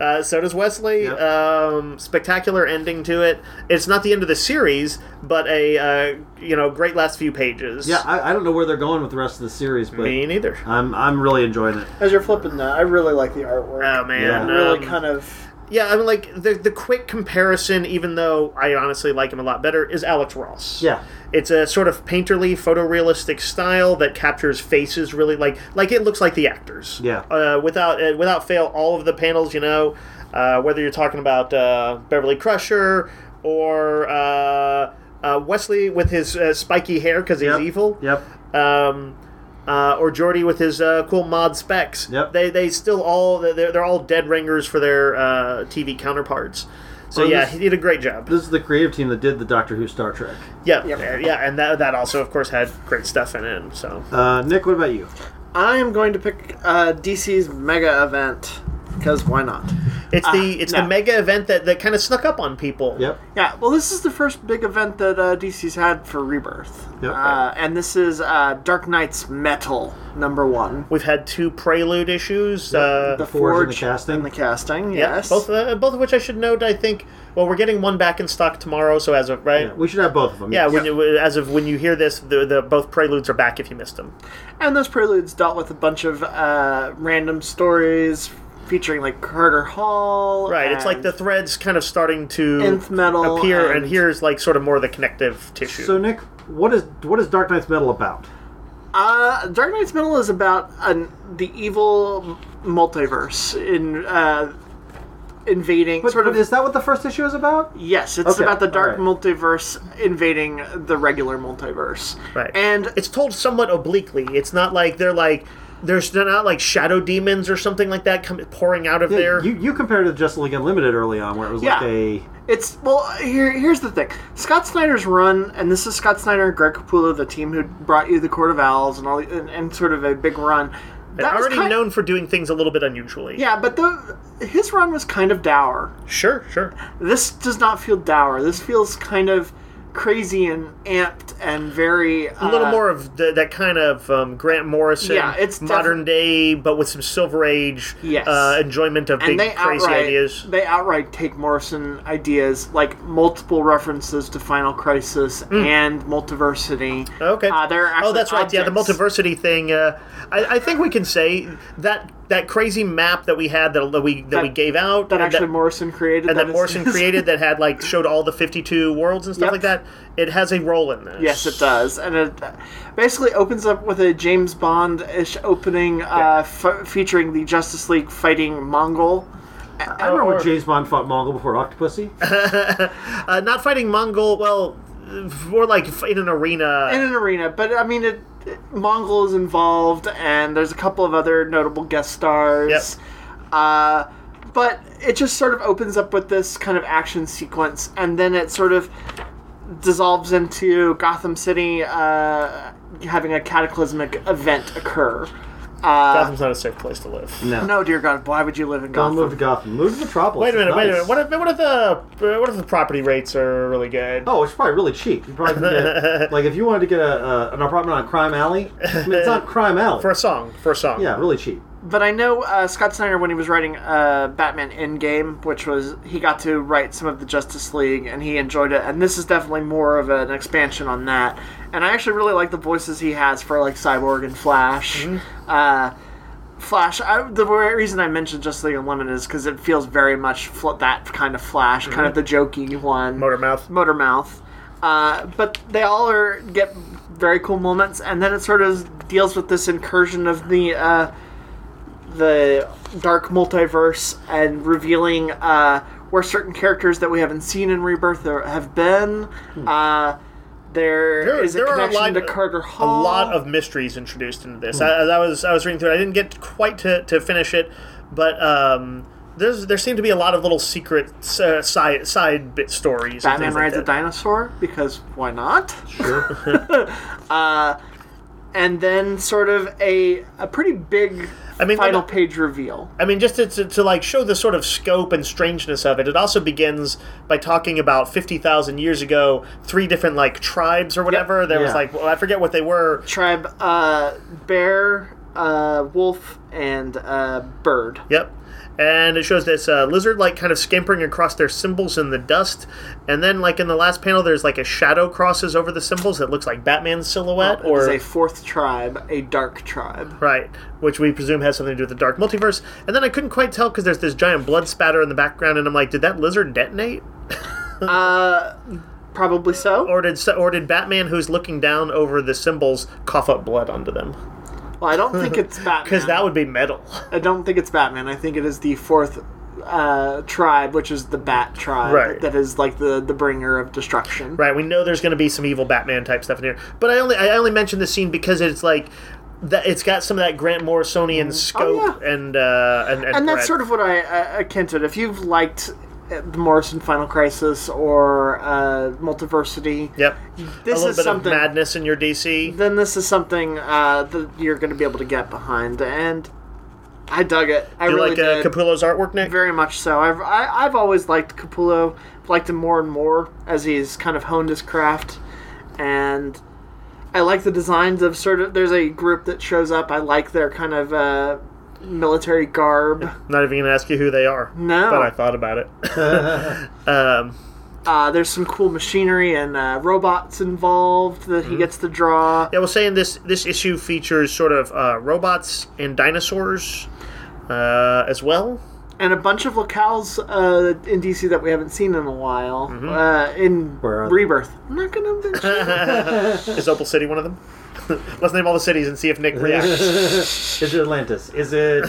Yep. Spectacular ending to it. It's not the end of the series, but a great last few pages. Yeah, I don't know where they're going with the rest of the series, but me neither. I'm really enjoying it. As you're flipping that, I really like the artwork. Oh man, really kind of. Yeah, I mean, like, the quick comparison, even though I honestly like him a lot better, is Alex Ross. Yeah. It's a sort of painterly, photorealistic style that captures faces really, like it looks like the actors. Yeah. Without fail, all of the panels, whether you're talking about Beverly Crusher or Wesley with his spiky hair because he's evil. Yep. Or Geordi with his cool mod specs. Yep. They still they're all dead ringers for their TV counterparts. So he did a great job. This is the creative team that did the Doctor Who Star Trek. Yeah, and that also of course had great stuff in it. So Nick, what about you? I am going to pick DC's mega event. Because why not? It's the mega event that kind of snuck up on people. Yep. Yeah. Well, this is the first big event that DC's had for Rebirth. Yep. And this is Dark Knight's Metal #1. We've had 2 Prelude issues. The Forge and the Casting. Yes. Both of which I should note. I think. Well, we're getting one back in stock tomorrow. So as of right, we should have both of them. Yeah. As of when you hear this, the both Preludes are back if you missed them. And those Preludes dealt with a bunch of random stories. Featuring like Carter Hall, right? It's like the threads kind of starting to Nth Metal appear, and here's like sort of more of the connective tissue. So, Nick, what is Dark Knight's Metal about? Dark Knight's Metal is about the evil multiverse invading. But is that what the first issue is about? Yes, it's about the dark multiverse invading the regular multiverse. Right, and it's told somewhat obliquely. It's not like they're not like shadow demons or something like that pouring out of there. You compared it to Justice League Unlimited early on, where it was like a... Here's the thing. Scott Snyder's run, and this is Scott Snyder and Greg Capullo, the team who brought you the Court of Owls and sort of a big run. They're already known for doing things a little bit unusually. Yeah, but his run was kind of dour. Sure. This does not feel dour. This feels kind of crazy and amped and very a little more of that kind of Grant Morrison, it's modern day, but with some Silver Age enjoyment of big crazy ideas. They outright take Morrison ideas, like multiple references to Final Crisis and Multiversity. Okay, that's right. Yeah, the Multiversity thing. I think we can say that crazy map that we had that we gave out that Morrison created that had like showed all the 52 worlds and stuff like that. It has a role in this. Yes, it does, and it basically opens up with a James Bond-ish opening featuring the Justice League fighting Mongol. I remember when James Bond fought Mongol before Octopussy. Not fighting Mongol. Well, more like in an arena. In an arena, but I mean, Mongol is involved, and there's a couple of other notable guest stars. Yep. But it just sort of opens up with this kind of action sequence, and then it sort of dissolves into Gotham City having a cataclysmic event occur. Gotham's not a safe place to live. No, dear God, why would you live in Gotham? Don't move to Gotham. Move to Metropolis. Wait a minute. What if the property rates are really good? Oh, it's probably really cheap. You probably can get, like, if you wanted to get an apartment on Crime Alley, I mean, it's not Crime Alley. For a song. Yeah, really cheap. But I know Scott Snyder, when he was writing Batman Endgame, which was, he got to write some of the Justice League, and he enjoyed it, and this is definitely more of an expansion on that. And I actually really like the voices he has for, like, Cyborg and Flash. Flash, the reason I mentioned Justice League Unlimited is because it feels very much that kind of Flash, kind of the jokey one. Motormouth. But they all get very cool moments, and then it sort of deals with this incursion of the dark multiverse and revealing where certain characters that we haven't seen in Rebirth have been. There is a connection to Carter Hall. A lot of mysteries introduced into this. As I was reading through it, I didn't get quite to finish it, but there seem to be a lot of little secret side bit stories. Batman rides a dinosaur, because why not? Sure. and then sort of a pretty big final page reveal. I mean, just to like show the sort of scope and strangeness of it, it also begins by talking about 50,000 years ago, 3 different like tribes or whatever. There was like, well, I forget what they were. Tribe, bear, wolf, and bird. Yep. And it shows this lizard like kind of scampering across their symbols in the dust. And then like in the last panel, there's like a shadow crosses over the symbols that looks like Batman's silhouette. Or a 4th tribe, a dark tribe. Right, which we presume has something to do with the dark multiverse. And then I couldn't quite tell because there's this giant blood spatter in the background, and I'm like, did that lizard detonate? Probably so. Or did Batman, who's looking down over the symbols, cough up blood onto them? Well, I don't think it's Batman. Because that would be metal. I don't think it's Batman. I think it is the 4th tribe, which is the Bat tribe. Right. That is like the bringer of destruction. Right. We know there's going to be some evil Batman type stuff in here. But I only mentioned this scene because it's like that. It's got some of that Grant Morrisonian scope and that's sort of what I akin to it. If you've liked the Morrison Final Crisis or Multiversity. Yep. This is something of madness in your DC. Then this is something that you're going to be able to get behind, and I dug it. I really did. Capullo's artwork, Nick? Very much so. I've always liked Capullo. I've liked him more and more as he's kind of honed his craft, and I like the designs of sort of. There's a group that shows up. I like their kind of military garb. Not even going to ask you who they are. No. But I thought about it. There's some cool machinery and robots involved that he gets to draw. Yeah, I was saying this issue features sort of robots and dinosaurs as well. And a bunch of locales in DC that we haven't seen in a while. In Rebirth. I'm not going to mention. Is Opal City one of them? Let's name all the cities and see if Nick reacts. Is it Atlantis? Is it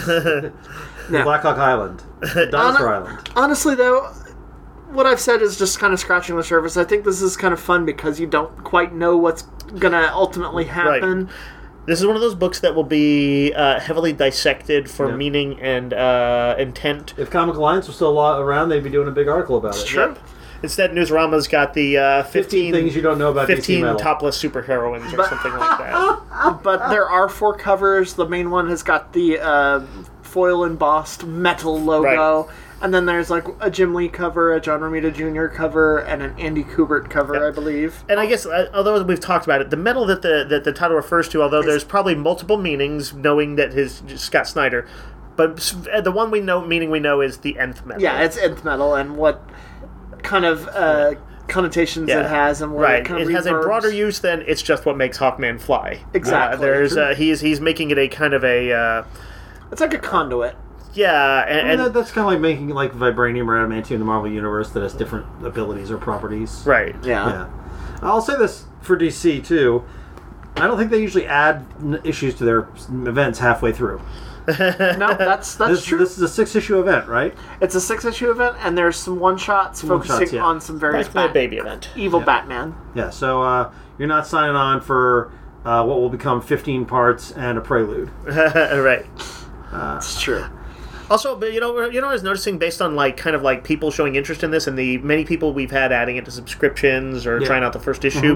Black Hawk Island? Dinosaur Island? Honestly, though, what I've said is just kind of scratching the surface. I think this is kind of fun because you don't quite know what's going to ultimately happen. Right. This is one of those books that will be heavily dissected for meaning and intent. If Comic Alliance was still around, they'd be doing a big article about it. Sure. Instead, Newsarama's got the 15 things you don't know about 15 topless superheroines or something like that. But there are 4 covers. The main one has got the foil embossed metal logo. Right. And then there's like a Jim Lee cover, a John Romita Jr. cover, and an Andy Kubert cover, I believe. And I guess, although we've talked about it, the metal that the title refers to, although there's probably multiple meanings, knowing that his Scott Snyder, but the one we know is the nth metal. Yeah, it's nth metal, and what kind of connotations it has, and what it kind of has a broader use than it's just what makes Hawkman fly. Exactly. He's making it a kind of a. It's like a conduit. Yeah, and that's kind of like making like vibranium or adamantium in the Marvel Universe that has different abilities or properties. Right. Yeah. I'll say this for DC too. I don't think they usually add issues to their events halfway through. No, that's true. This is a 6-issue event, right? It's a 6-issue event, and there's some one-shots focusing on some various baby event. Evil Batman. Yeah, so you're not signing on for what will become 15 parts and a prelude. Right. It's true. Also, but you know what I was noticing based on like kind of like people showing interest in this and the many people we've had adding it to subscriptions or trying out the first issue,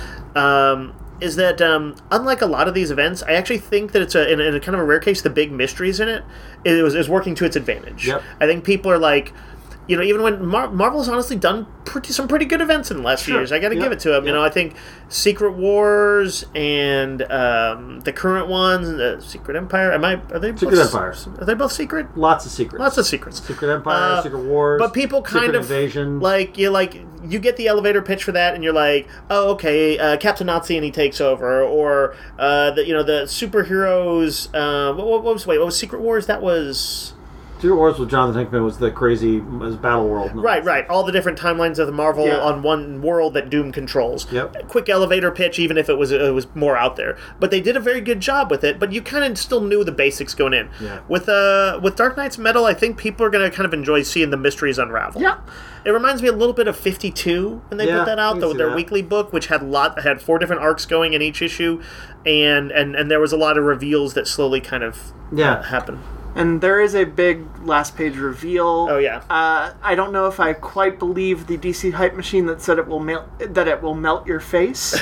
is that unlike a lot of these events, I actually think that it's in a kind of a rare case, the big mysteries in it is working to its advantage. Yep. I think people are like, you know, even when Marvel's honestly done some pretty good events in the last few years. I got to give it to them. Yep. You know, I think Secret Wars and the current ones, Secret Empire. Are they Secret Empire? Are they both secret? Lots of secrets. Lots of secrets. Secret Empire, Secret Wars. But people kind Secret of Invasion. You get the elevator pitch for that, and you're like, oh, okay, Captain Nazi and he takes over, or the superheroes. What was Secret Wars? That was. Secret Wars with Jonathan Hickman was the crazy Battle World. Right. All the different timelines of the Marvel on one world that Doom controls. Yep. Quick elevator pitch, even if it was more out there. But they did a very good job with it. But you kind of still knew the basics going in. Yeah. With Dark Knight's Metal, I think people are going to kind of enjoy seeing the mysteries unravel. Yeah. It reminds me a little bit of 52 when they put that out, their weekly book, which had 4 different arcs going in each issue, and there was a lot of reveals that slowly kind of happened. And there is a big last page reveal. Oh yeah. I don't know if I quite believe the DC hype machine that said it will melt your face,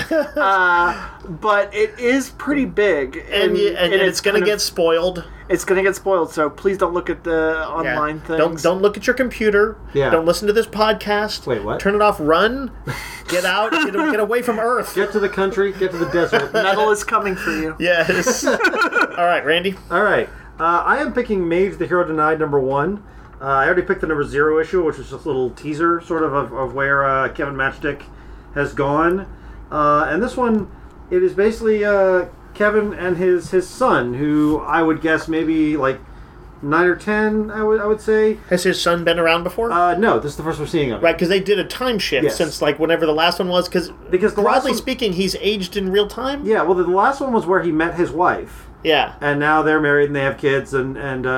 but it is pretty big, and it's going to get spoiled. It's going to get spoiled, so please don't look at the online things. Don't look at your computer. Yeah. Don't listen to this podcast. Wait, what? Turn it off. Run. Get out. Get away from Earth. Get to the country. Get to the desert. Metal is coming for you. Yes. All right, Randy. All right. I am picking Mage the Hero Denied #1. I already picked the #0 issue, which is just a little teaser sort of where Kevin Matchstick has gone. And this one, it is basically Kevin and his son, who I would guess maybe like 9 or 10, I would say. Has his son been around before? No, this is the first we're seeing of him. Right, because they did a time shift since like whenever the last one was. Because broadly speaking, he's aged in real time. Yeah, well, the last one was where he met his wife. Yeah, and now they're married and they have kids, and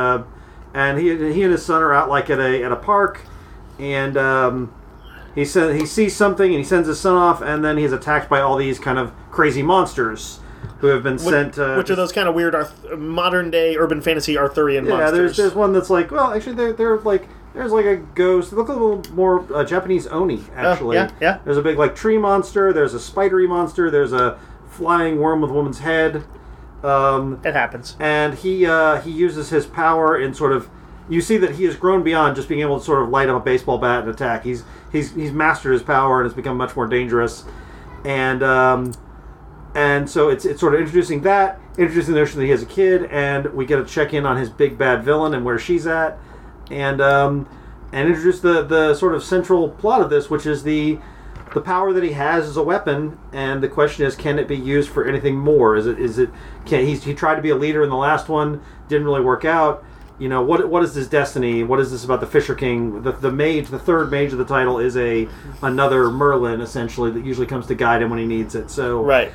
he and his son are out like at a park, and he sees something and he sends his son off, and then he's attacked by all these kind of crazy monsters who have been sent. Which are those kind of weird modern day urban fantasy Arthurian monsters? Yeah, there's one that's like, well, actually they're like. There's like a ghost. They look a little more Japanese Oni, actually. Yeah. There's a big like tree monster. There's a spidery monster. There's a flying worm with a woman's head. It happens. And he uses his power in sort of. You see that he has grown beyond just being able to sort of light up a baseball bat and attack. He's mastered his power and it's become much more dangerous. And so it's sort of introducing the notion that he has a kid, and we get a check in on his big bad villain and where she's at, and introduce the sort of central plot of this, which is the power that he has as a weapon, and the question is, can it be used for anything more? He tried to be a leader in the last one, didn't really work out. You know, what is his destiny? What is this about the Fisher King? The mage, the third mage of the title, is another Merlin, essentially, that usually comes to guide him when he needs it. So right.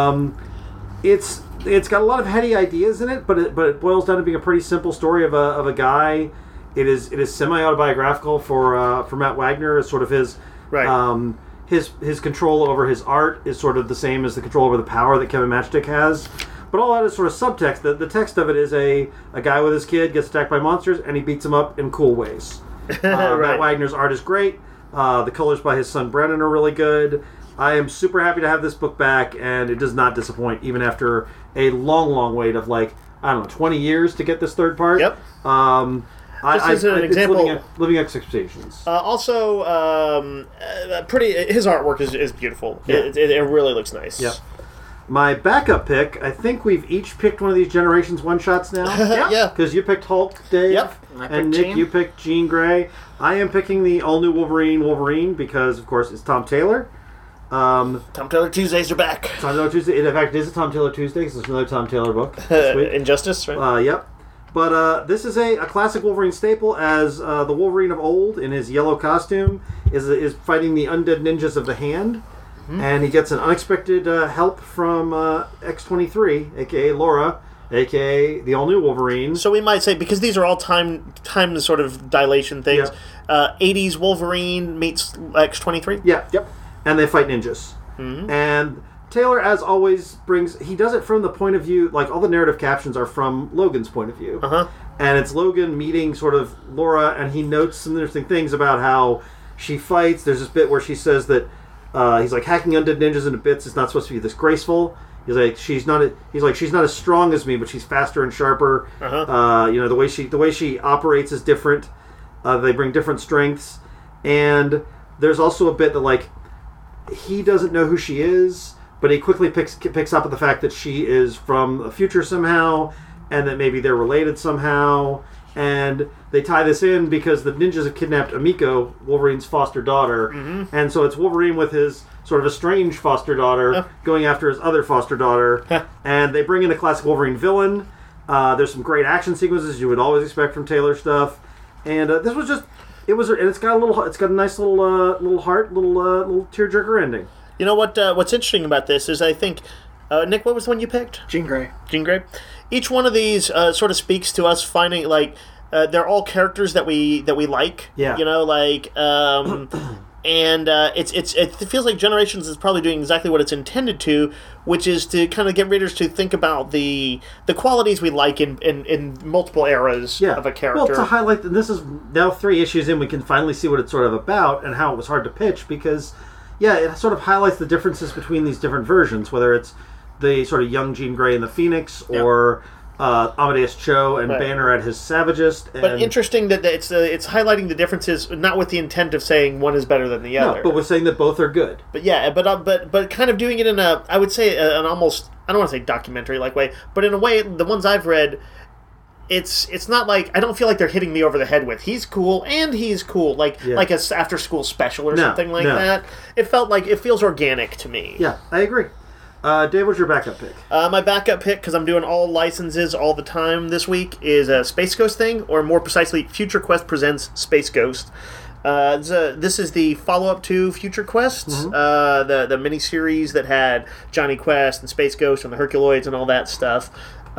It's got a lot of heady ideas in it, but it boils down to being a pretty simple story of a guy. It is semi-autobiographical for Matt Wagner. It's sort of his right. His control over his art is sort of the same as the control over the power that Kevin Matchstick has. But all that is sort of subtext. The text of it is a guy with his kid gets attacked by monsters, and he beats them up in cool ways. Right. Matt Wagner's art is great. The colors by his son Brennan are really good. I am super happy to have this book back, and it does not disappoint, even after a long, long wait of 20 years to get this third part. Yep. Just as an example, living expectations. Also, his artwork is beautiful. Yeah. It really looks nice. Yep. My backup pick, I think we've each picked one of these Generations one-shots now. Yeah. Because you picked Hulk, Dave. Yep. And Nick, you picked Jean Grey. I am picking the all-new Wolverine because, of course, it's Tom Taylor. Tom Taylor Tuesdays are back. Tom Taylor Tuesday. In fact, it is a Tom Taylor Tuesday because it's another Tom Taylor book. Injustice, right? Yep. But this is a classic Wolverine staple, as the Wolverine of old, in his yellow costume, is fighting the undead ninjas of the Hand. Mm-hmm. And he gets an unexpected help from X-23, a.k.a. Laura, a.k.a. the all-new Wolverine. So we might say, because these are all time sort of dilation things, 80s Wolverine meets X-23? Yeah, yep. And they fight ninjas. Mm-hmm. And Taylor, as always, he does it from the point of view, like all the narrative captions are from Logan's point of view. Uh-huh. And it's Logan meeting sort of Laura, and he notes some interesting things about how she fights. There's this bit where she says that he's like, hacking undead ninjas into bits is not supposed to be this graceful. He's like, she's not as strong as me, but she's faster and sharper. Uh-huh. The way she operates is different. They bring different strengths, and there's also a bit that he doesn't know who she is, but he quickly picks up on the fact that she is from the future somehow, and that maybe they're related somehow. And they tie this in because the ninjas have kidnapped Amiko, Wolverine's foster daughter. Mm-hmm. And so it's Wolverine with his sort of estranged foster daughter going after his other foster daughter. And they bring in a classic Wolverine villain. There's some great action sequences you would always expect from Taylor stuff. And this was just... and it's got a nice little heart, little tearjerker ending. You know what's interesting about this is, I think... Nick, what was the one you picked? Jean Grey. Jean Grey. Each one of these sort of speaks to us finding they're all characters that we like. Yeah. You know, And it feels like Generations is probably doing exactly what it's intended to, which is to kind of get readers to think about the qualities we like in multiple eras of a character. Well, to highlight that this is now 3 issues in, we can finally see what it's sort of about and how it was hard to pitch, because, it sort of highlights the differences between these different versions, whether it's the sort of young Jean Grey and the Phoenix, or Amadeus Cho and Banner at his savagest. But interesting that it's highlighting the differences, not with the intent of saying one is better than the other. No, but we're saying that both are good. But but kind of doing it in I would say an almost, I don't want to say documentary-like way, but in a way, the ones I've read, it's not like, I don't feel like they're hitting me over the head with he's cool and he's cool, like a after-school special or something like that. It felt like, it feels organic to me. Yeah, I agree. Dave, what's your backup pick? My backup pick, because I'm doing all licenses all the time this week, is a Space Ghost thing, or more precisely, Future Quest presents Space Ghost. This is the follow-up to Future Quest, the miniseries that had Johnny Quest and Space Ghost and the Herculoids and all that stuff.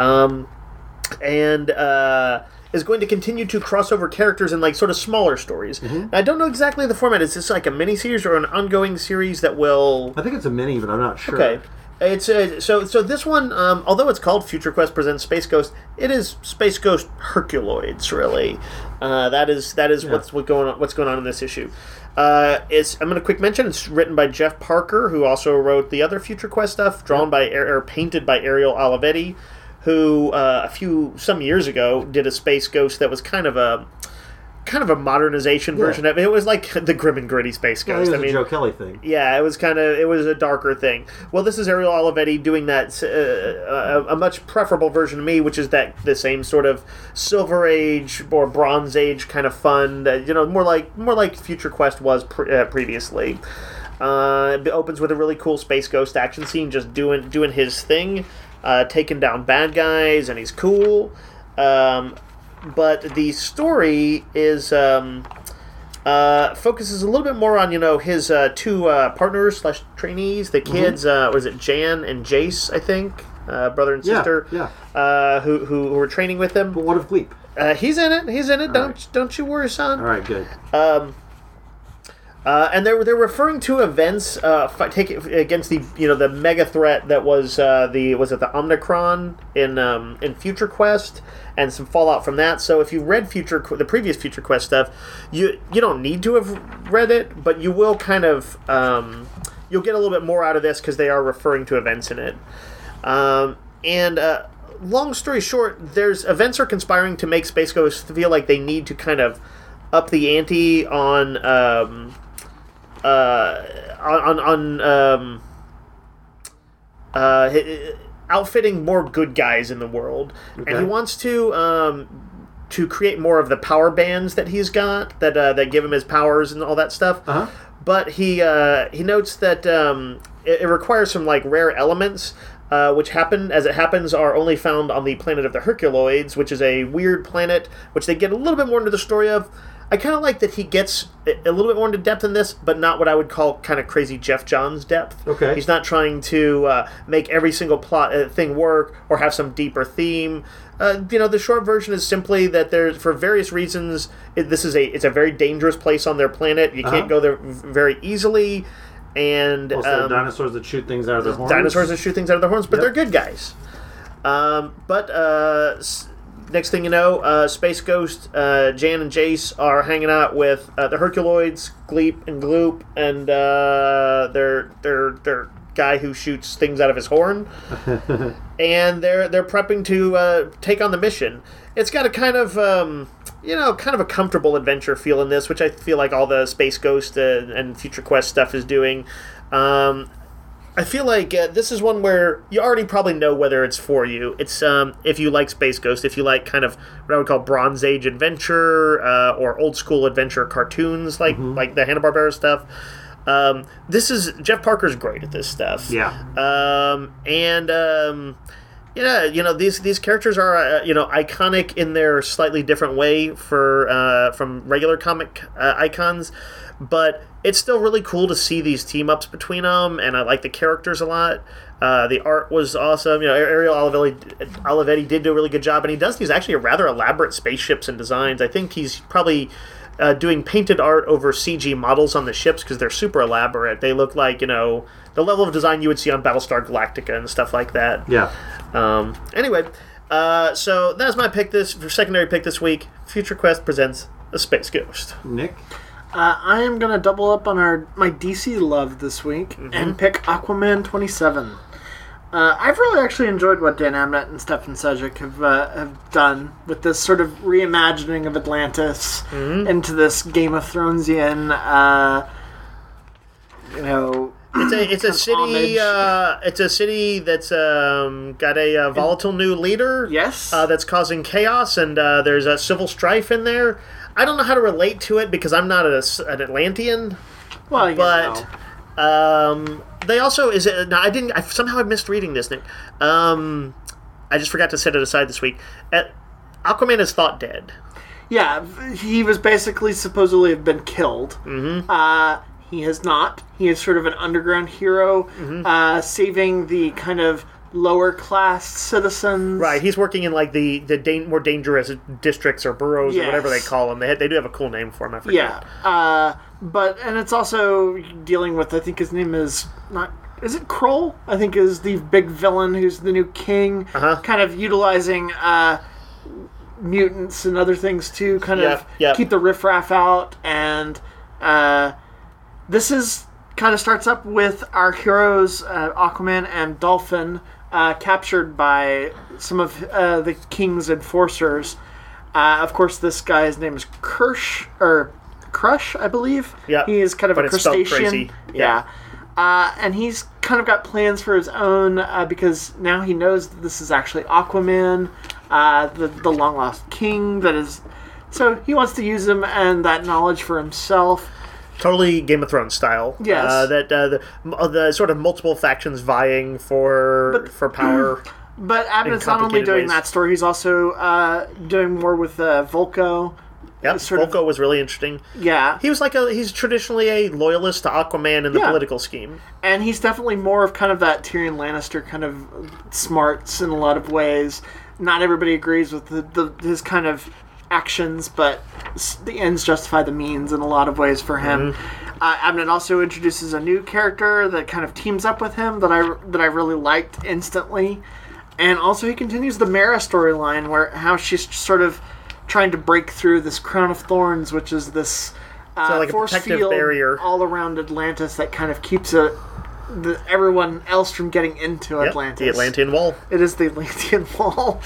Is going to continue to cross over characters in like sort of smaller stories. I don't know exactly the format. Is this like a miniseries or an ongoing series that will... I think it's a mini, but I'm not sure. Okay. It's so this one, although it's called Future Quest presents Space Ghost, it is Space Ghost Herculoids, really. That is what's going on in this issue. I'm going to quick mention, it's written by Jeff Parker, who also wrote the other Future Quest stuff, drawn by or painted by Ariel Olivetti, who some years ago did a Space Ghost that was kind of a modernization version of it. It was like the grim and gritty Space Ghost. It was a Joe Kelly thing. Yeah, it was a darker thing. Well, this is Ariel Olivetti doing that, a much preferable version of me, which is that the same sort of Silver Age or Bronze Age kind of fun, more like Future Quest was previously. It opens with a really cool Space Ghost action scene, just doing his thing, taking down bad guys, and he's cool. But the story is focuses a little bit more on his 2 partners / trainees, the kids. Was it Jan and Jace? I think brother and sister. Who were training with him. But what of Gleep? He's in it. Don't you worry, son. All right, good. And they're referring to events against the mega threat that was the Omnicron in Future Quest, and some fallout from that. So if you read the previous Future Quest stuff, you don't need to have read it, but you will kind of you'll get a little bit more out of this because they are referring to events in it. Long story short, events are conspiring to make Space Ghost feel like they need to kind of up the ante on outfitting more good guys in the world, and he wants to create more of the power bands that he's got that give him his powers and all that stuff. But he notes that it requires some like rare elements, which are only found on the planet of the Herculoids, which is a weird planet, which they get a little bit more into the story of. I kind of like that he gets a little bit more into depth in this, but not what I would call kind of crazy Jeff Johns depth. Okay. He's not trying to make every single plot thing work or have some deeper theme. The short version is simply that there's, for various reasons, it's a very dangerous place on their planet. You can't go there very easily. And also dinosaurs that shoot things out of their horns. But they're good guys. Next thing you know, Space Ghost, Jan and Jace are hanging out with the Herculoids, Gleep and Gloop, and their guy who shoots things out of his horn. And they're prepping to take on the mission. It's got a kind of a comfortable adventure feel in this, which I feel like all the Space Ghost and Future Quest stuff is doing. I feel like this is one where you already probably know whether it's for you. It's if you like Space Ghost, if you like kind of what I would call Bronze Age adventure or old school adventure cartoons like the Hanna-Barbera stuff. This is Jeff Parker's great at this stuff. Yeah. These characters are iconic in their slightly different way from regular comic icons, but it's still really cool to see these team ups between them, and I like the characters a lot. The art was awesome. Ariel Olivetti did do a really good job, and he does these actually rather elaborate spaceships and designs. I think he's probably doing painted art over CG models on the ships because they're super elaborate. They look like, the level of design you would see on Battlestar Galactica and stuff like that. Yeah. Anyway, so that's my secondary pick this week. Future Quest presents A Space Ghost. Nick? I am going to double up on my DC love this week and pick Aquaman 27. I've really actually enjoyed what Dan Abnett and Stefan Sejic have done with this sort of reimagining of Atlantis into this Game of Thronesian, It's a city. It's a city that's got a volatile new leader. Yes, that's causing chaos, and there's a civil strife in there. I don't know how to relate to it because I'm not an Atlantean. Well, but. They also I somehow I missed reading this, Nick. I just forgot to set it aside this week. Aquaman is thought dead. Yeah, he was basically supposedly have been killed. He has not. He is sort of an underground hero, saving the kind of lower class citizens. Right, he's working in like the more dangerous districts or boroughs or whatever they call them. They do have a cool name for him. I forget. Yeah, and it's also dealing with, I think his name is it Kroll? I think is the big villain who's the new king. Kind of utilizing mutants and other things to kind of keep the riffraff out. And this is kind of starts up with our heroes, Aquaman and Dolphin, captured by some of the king's enforcers. Of course, this guy's name is Crush, I believe. Yeah, he is kind of a crustacean. Yeah. And he's kind of got plans for his own because now he knows that this is actually Aquaman, the long lost king. That is, so he wants to use him and that knowledge for himself. Totally Game of Thrones style. Yes. The sort of multiple factions vying for power. But Abnett's not only doing that story; he's also doing more with Volko. Yeah, Volko was really interesting. Yeah. He's traditionally a loyalist to Aquaman in the political scheme. And he's definitely more of kind of that Tyrion Lannister kind of smarts in a lot of ways. Not everybody agrees with his kind of actions, but the ends justify the means in a lot of ways for him. Abnett also introduces a new character that kind of teams up with him that I really liked instantly. And also he continues the Mera storyline where how she's sort of trying to break through this crown of thorns, which is this like force field barrier all around Atlantis that kind of keeps everyone else from getting into Atlantis. The Atlantean Wall. It is the Atlantean Wall.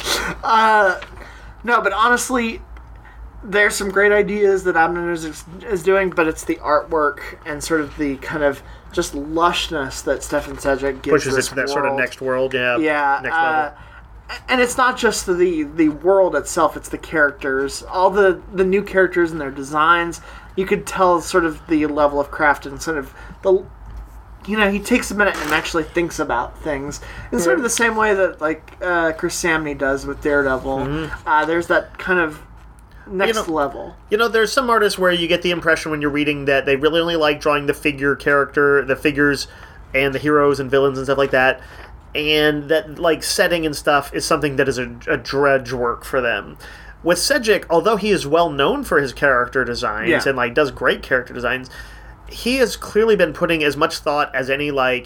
No, but honestly, there's some great ideas that Abnett is doing, but it's the artwork and sort of the kind of just lushness that Stefan Sejic gives pushes it to that sort of next world. Yeah. Next level. And it's not just the world itself, it's the characters. All the new characters and their designs, you could tell sort of the level of craft and sort of he takes a minute and actually thinks about things. In sort of the same way that Chris Samney does with Daredevil. There's that kind of next level. There's some artists where you get the impression when you're reading that they really only like drawing the figures and the heroes and villains and stuff like that. And that, setting and stuff is something that is a drudge work for them. With Sejic, although he is well known for his character designs and, does great character designs, he has clearly been putting as much thought as any, Lord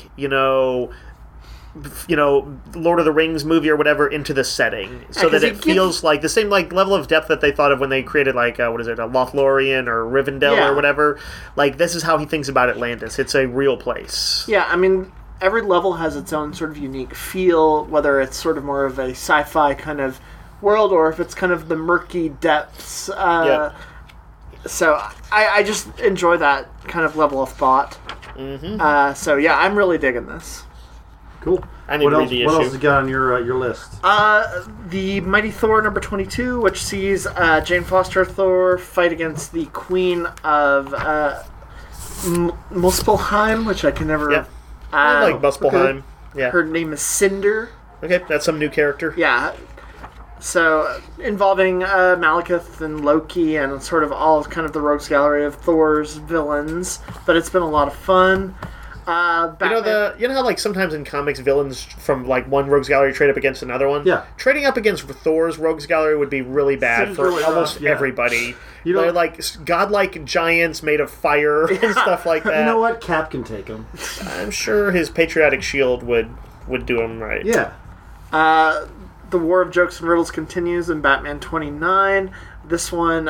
of the Rings movie or whatever into the setting. So that it feels like the same, level of depth that they thought of when they created, a Lothlorien or Rivendell or whatever. This is how he thinks about Atlantis. It's a real place. Yeah, I mean, every level has its own sort of unique feel, whether it's sort of more of a sci-fi kind of world or if it's kind of the murky depths. So I just enjoy that kind of level of thought. So yeah, I'm really digging this. Cool. What else you got on your list? The Mighty Thor number 22, which sees Jane Foster Thor fight against the Queen of Muspelheim, which I can never... Yeah. I like Muspelheim. Okay. Yeah. Her name is Cinder. Okay, that's some new character. Yeah. So, involving Malekith and Loki and sort of all kind of the rogues gallery of Thor's villains. But it's been a lot of fun. You know how like sometimes in comics villains from like one rogues gallery trade up against another one. Yeah, trading up against Thor's rogues gallery would be really bad for almost everybody. They're like godlike giants made of fire and stuff like that. You know what? Cap can take him. I'm sure his patriotic shield would do him right. Yeah. The War of Jokes and Riddles continues in Batman 29. This one.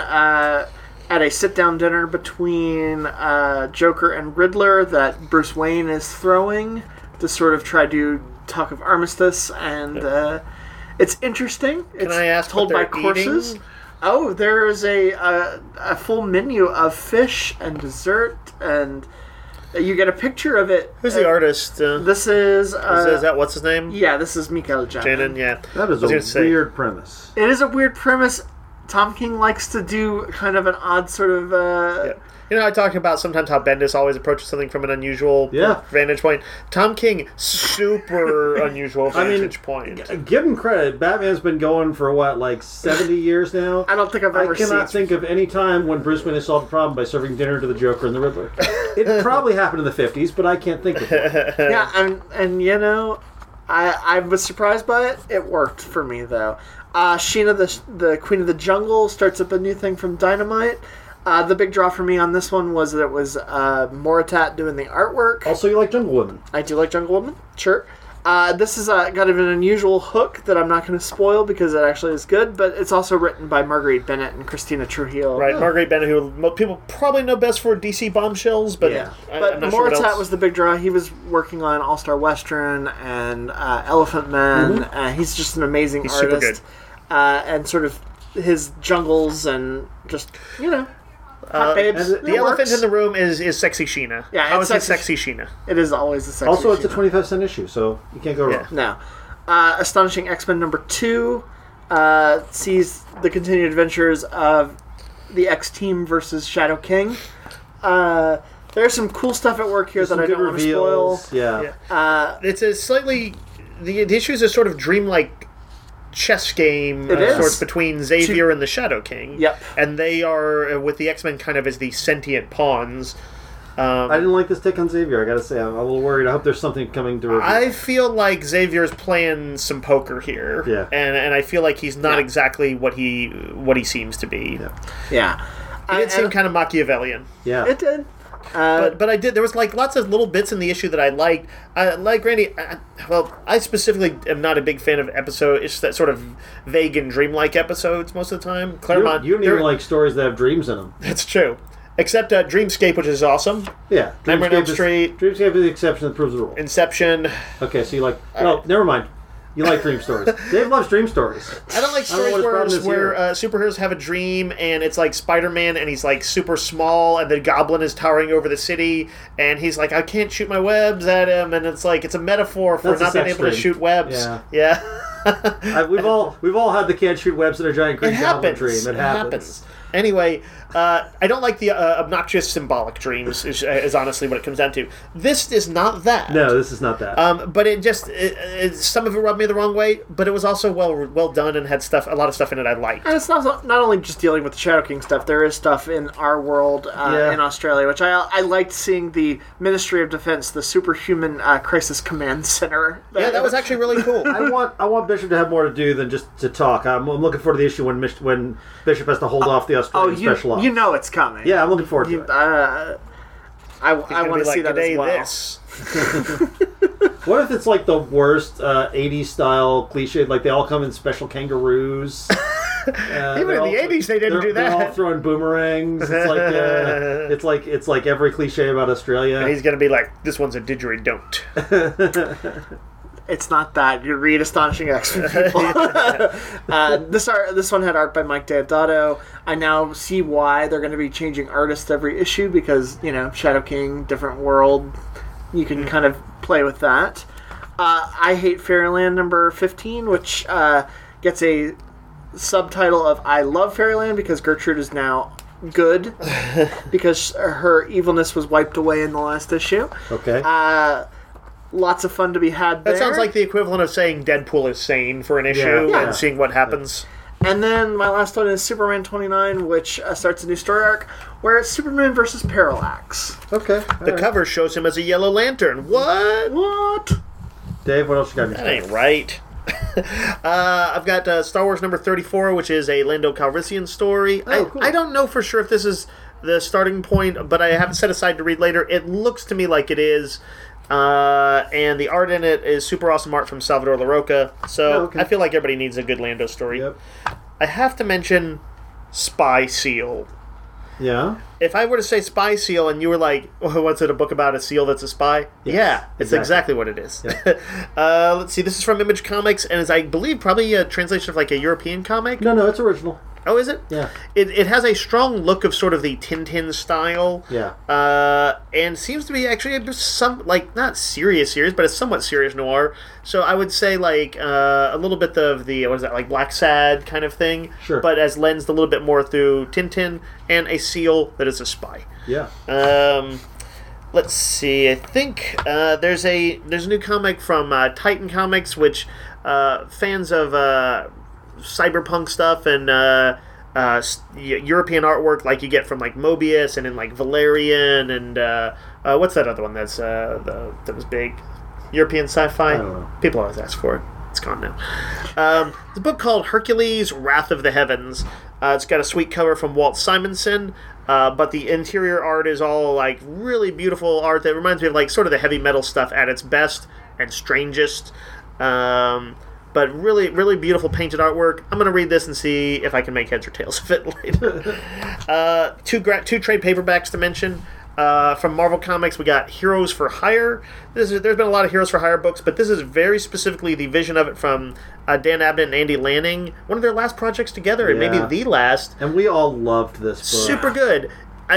At a sit-down dinner between Joker and Riddler that Bruce Wayne is throwing to sort of try to talk of armistice, and it's interesting. Can I ask told by courses. Eating? Oh, there is a full menu of fish and dessert, and you get a picture of it. Who's the artist? This is that what's his name? Yeah, this is Michael Janin. Yeah, that is a weird premise. It is a weird premise. Tom King likes to do kind of an odd sort of... You know, I talk about sometimes how Bendis always approaches something from an unusual vantage point. Tom King, super unusual vantage point. Give him credit. Batman's been going for, like 70 years now? I don't think I've ever seen... I cannot think of any time when Bruce Wayne has solved a problem by serving dinner to the Joker and the Riddler. It probably happened in the 50s, but I can't think of it. Yeah, and you know, I was surprised by it. It worked for me, though. Sheena, the Queen of the Jungle, starts up a new thing from Dynamite. The big draw for me on this one was that it was Moritat doing the artwork. Also, you like Jungle Woman. I do like Jungle Woman, sure. This is got an unusual hook that I'm not going to spoil because it actually is good, but it's also written by Marguerite Bennett and Christina Trujillo. Right, Marguerite Bennett, who people probably know best for DC Bombshells, but I'm not Moritat sure was the big draw. He was working on All-Star Western and Elephant Man. Mm-hmm. He's just an amazing artist. Super good. And sort of his jungles and just, you know, hot babes. The elephant in the room is Sexy Sheena. Yeah, how is it Sexy Sheena? It is always a sexy Also, it's Sheena. a 25 cent issue, so you can't go wrong. No. Astonishing X-Men number 2 sees the continued adventures of the X-Team versus Shadow King. There's some cool stuff at work here that I don't want to spoil. Yeah. It's a slightly... The issues are sort of dreamlike chess game sorts between Xavier and the Shadow King. Yep. And they are, with the X-Men kind of as the sentient pawns. I didn't like this take on Xavier, I gotta say. I'm a little worried. I hope there's something coming to review. I feel like Xavier's playing some poker here. Yeah. And I feel like he's not exactly what he seems to be. Yeah. It did seem kind of Machiavellian. Yeah. It did. But I did. There was like lots of little bits in the issue that I liked. Like Randy, I specifically am not a big fan of episodes. It's that sort of vague and dreamlike episodes most of the time. Claremont, you don't even like stories that have dreams in them. That's true. Except Dreamscape, which is awesome. Yeah. Nightmare on Elm Street. Dreamscape is the exception that proves the rule. Inception. Okay, so you like... No, never mind. You like dream stories. Dave loves dream stories. I don't like stories where superheroes have a dream and it's like Spider-Man and he's like super small and the Goblin is towering over the city and he's like, I can't shoot my webs at him, and it's like it's a metaphor for not being able to shoot webs. Yeah. We've all had the can't shoot webs in a giant green goblin dream. It happens. Anyway, I don't like the obnoxious symbolic dreams, is honestly what it comes down to. This is not that. No, this is not that. But it just, some of it rubbed me the wrong way, but it was also well done and had a lot of stuff in it I liked. And it's not only just dealing with the Shadow King stuff, there is stuff in our world in Australia, which I liked seeing the Ministry of Defense, the Superhuman Crisis Command Center. That was actually really cool. I want Bishop to have more to do than just to talk. I'm looking forward to the issue when Bishop has to hold off the Australian special ops. You know it's coming. Yeah, I'm looking forward to it. I want to see that as well. This. What if it's like the worst 80s style cliche? Like they all come in special kangaroos. Even in the 80s, they didn't do that. They're all throwing boomerangs. It's like every cliche about Australia. And he's gonna be like, "This one's a didgeridoo." It's not that. You read Astonishing X-Men people. This one had art by Mike Deodato. I now see why they're going to be changing artists every issue because, Shadow King, different world. You can kind of play with that. I Hate Fairyland number 15, which gets a subtitle of I Love Fairyland because Gertrude is now good because her evilness was wiped away in the last issue. Okay. Lots of fun to be had there. That sounds like the equivalent of saying Deadpool is sane for an issue and seeing what happens. And then my last one is Superman 29, which starts a new story arc where it's Superman versus Parallax. Okay. The cover shows him as a Yellow Lantern. What? Dave, what else you got? That ain't right. I've got Star Wars number 34, which is a Lando Calrissian story. Cool. I don't know for sure if this is the starting point, but I have it set aside to read later. It looks to me like it is. And the art in it is super awesome art from Salvador Larroca. So I feel like everybody needs a good Lando story. Yep. I have to mention Spy Seal. Yeah. If I were to say Spy Seal and you were like, oh, what's it, a book about a seal that's a spy? Yes, yeah, it's exactly what it is. Yep. Let's see, this is from Image Comics, and is, I believe, probably a translation of like a European comic. No, it's original. Oh, is it? Yeah. It has a strong look of sort of the Tintin style. Yeah. And seems to be actually some, like, not serious, but a somewhat serious noir. So I would say, like, a little bit of the, what is that, like Black Sad kind of thing. Sure. But as lensed a little bit more through Tintin and a seal that is a spy. Yeah. Let's see. I think there's a new comic from Titan Comics, which fans of cyberpunk stuff and European artwork like you get from like Mobius and in like Valerian and what's that other one that was big? European sci-fi? I don't know. People always ask for it. It's gone now. It's a book called Hercules, Wrath of the Heavens. It's got a sweet cover from Walt Simonson, but the interior art is all like really beautiful art that reminds me of like sort of the heavy metal stuff at its best and strangest. But really, really beautiful painted artwork. I'm going to read this and see if I can make heads or tails of it later. Two trade paperbacks to mention. From Marvel Comics, we got Heroes for Hire. There's been a lot of Heroes for Hire books, but this is very specifically the vision of it from Dan Abnett and Andy Lanning. One of their last projects together, and maybe the last. And we all loved this book. Super good.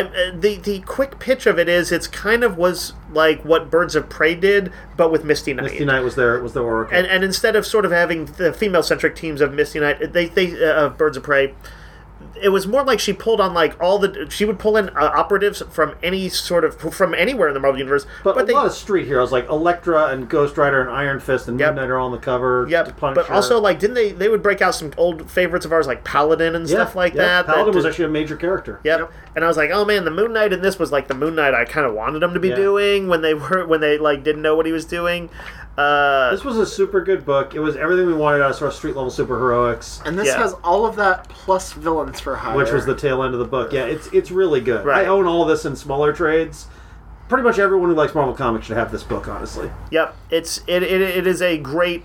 The quick pitch of it is it's kind of was like what Birds of Prey did, but with Misty Knight. Misty Knight was the oracle. And instead of sort of having the female-centric teams of Misty Knight, they of Birds of Prey, it was more like she pulled on like she would pull in operatives from from anywhere in the Marvel Universe. But a lot of street heroes like Elektra and Ghost Rider and Iron Fist and Midnight are all on the cover. Yep. But also like didn't they would break out some old favorites of ours like Paladin and stuff like that. Paladin was actually a major character. Yep. And I was like, oh man, the Moon Knight in this was like the Moon Knight I kind of wanted him to be doing when they like didn't know what he was doing. This was a super good book. It was everything we wanted out of sort of street level superheroics. And this has all of that plus Villains for Hire, which was the tail end of the book. Yeah, it's really good. Right. I own all of this in smaller trades. Pretty much everyone who likes Marvel Comics should have this book, honestly. Yep, it is a great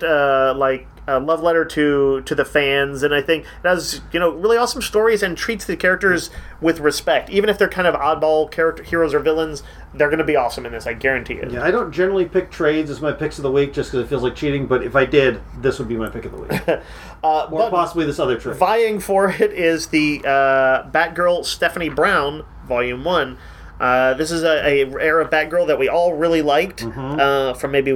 love letter to the fans, and I think it has really awesome stories and treats the characters with respect. Even if they're kind of oddball heroes or villains, they're going to be awesome in this. I guarantee it. Yeah, I don't generally pick trades as my picks of the week just because it feels like cheating. But if I did, this would be my pick of the week, or possibly this other trade. Vying for it is the Batgirl Stephanie Brown Volume 1. This is a era of Batgirl that we all really liked from maybe,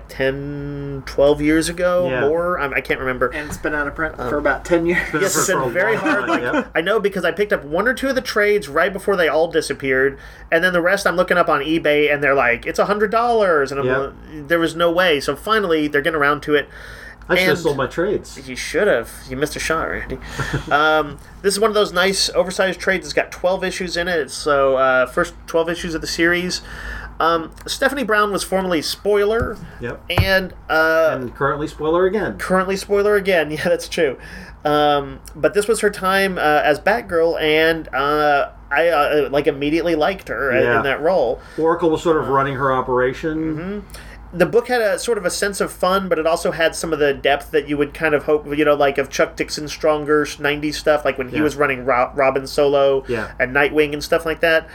10, 12 years ago? Yeah. More? I can't remember. And it's been out of print for about 10 years. Yes, it's been very hard. I know because I picked up one or two of the trades right before they all disappeared, and then the rest I'm looking up on eBay, and they're like, it's $100, and there was no way. So finally, they're getting around to it. I should have sold my trades. You should have. You missed a shot, Randy. This is one of those nice, oversized trades. It's got 12 issues in it. So, first 12 issues of the series. Stephanie Brown was formerly Spoiler. Yep. And currently Spoiler again. Yeah, that's true. But this was her time as Batgirl, and I immediately liked her in that role. Oracle was sort of running her operation. Mm-hmm. The book had a sort of a sense of fun, but it also had some of the depth that you would kind of hope, like of Chuck Dixon's stronger 90s stuff, like when he was running Robin solo and Nightwing and stuff like that.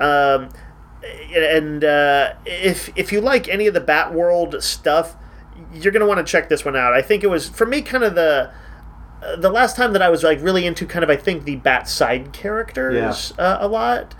If you like any of the Batworld stuff, you're going to want to check this one out. I think it was, for me, kind of the last time that I was like really into kind of, I think, the Bat side characters a lot.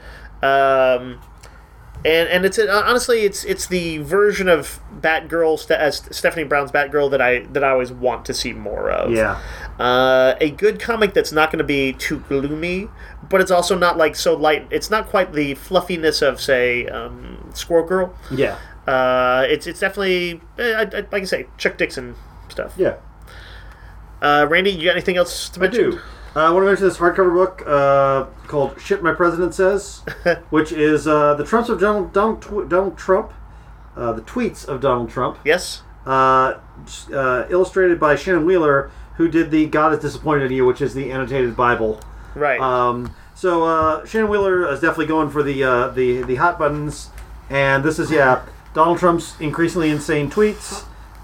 And it's honestly it's the version of Batgirl as Stephanie Brown's Batgirl that I always want to see more of. Yeah. A good comic that's not going to be too gloomy, but it's also not like so light. It's not quite the fluffiness of say Squirrel Girl. Yeah. It's definitely like I say, Chuck Dixon stuff. Yeah. Randy, you got anything else to mention? I do. I want to mention this hardcover book called Shit My President Says, which is the Trumps of Donald Trump, the tweets of Donald Trump. Yes. Illustrated by Shannon Wheeler, who did the God is Disappointed in You, which is the annotated Bible. Right. So Shannon Wheeler is definitely going for the hot buttons, and this is Donald Trump's increasingly insane tweets.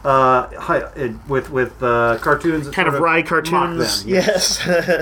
With cartoons, kind of wry cartoons. Them, yes.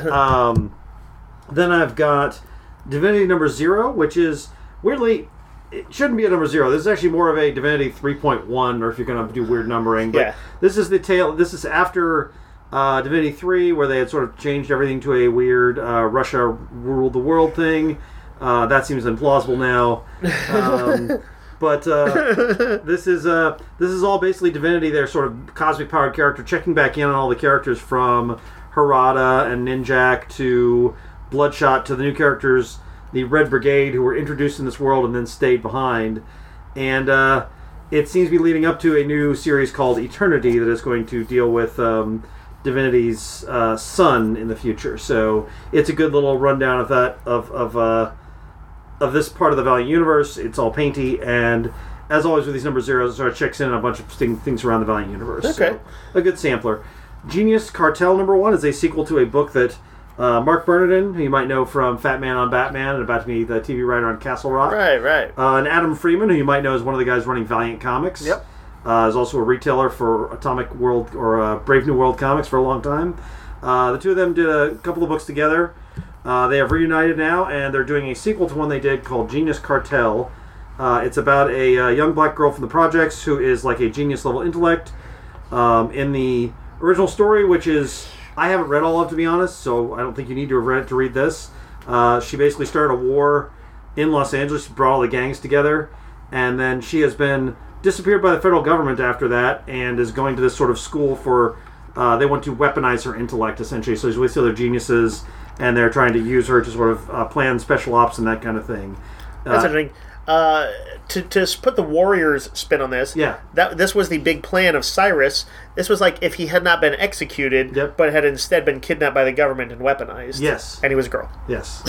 Then I've got Divinity Number 0, which is weirdly, it shouldn't be a number 0. This is actually more of a Divinity 3.1, or if you're going to do weird numbering. But this is the tale. This is after Divinity 3, where they had sort of changed everything to a weird Russia ruled the world thing. That seems implausible now. But this is all basically Divinity, their sort of cosmic powered character, checking back in on all the characters from Harada and Ninjak to Bloodshot to the new characters, the Red Brigade, who were introduced in this world and then stayed behind. And it seems to be leading up to a new series called Eternity that is going to deal with Divinity's son in the future. So it's a good little rundown of that of this part of the Valiant universe. It's all painty, and as always with these number 0s, it sort of checks in on a bunch of things around the Valiant universe. Okay. So, a good sampler. Genius Cartel number 1 is a sequel to a book that Mark Bernardin, who you might know from Fat Man on Batman and about to be the TV writer on Castle Rock. Right. And Adam Freeman, who you might know as one of the guys running Valiant Comics. Yep. Is also a retailer for Atomic World or Brave New World Comics for a long time. The two of them did a couple of books together. They have reunited now, and they're doing a sequel to one they did called Genius Cartel. It's about a young black girl from the projects who is like a genius-level intellect. In the original story, which is, I haven't read all of, to be honest, so I don't think you need to have read it to read this. She basically started a war in Los Angeles, brought all the gangs together, and then she has been disappeared by the federal government after that, and is going to this sort of school for, they want to weaponize her intellect, essentially. So she's with other geniuses, and they're trying to use her to sort of plan special ops and that kind of thing. That's interesting. To put the Warriors spin on this, this was the big plan of Cyrus. This was like if he had not been executed, but had instead been kidnapped by the government and weaponized. Yes. And he was a girl. Yes.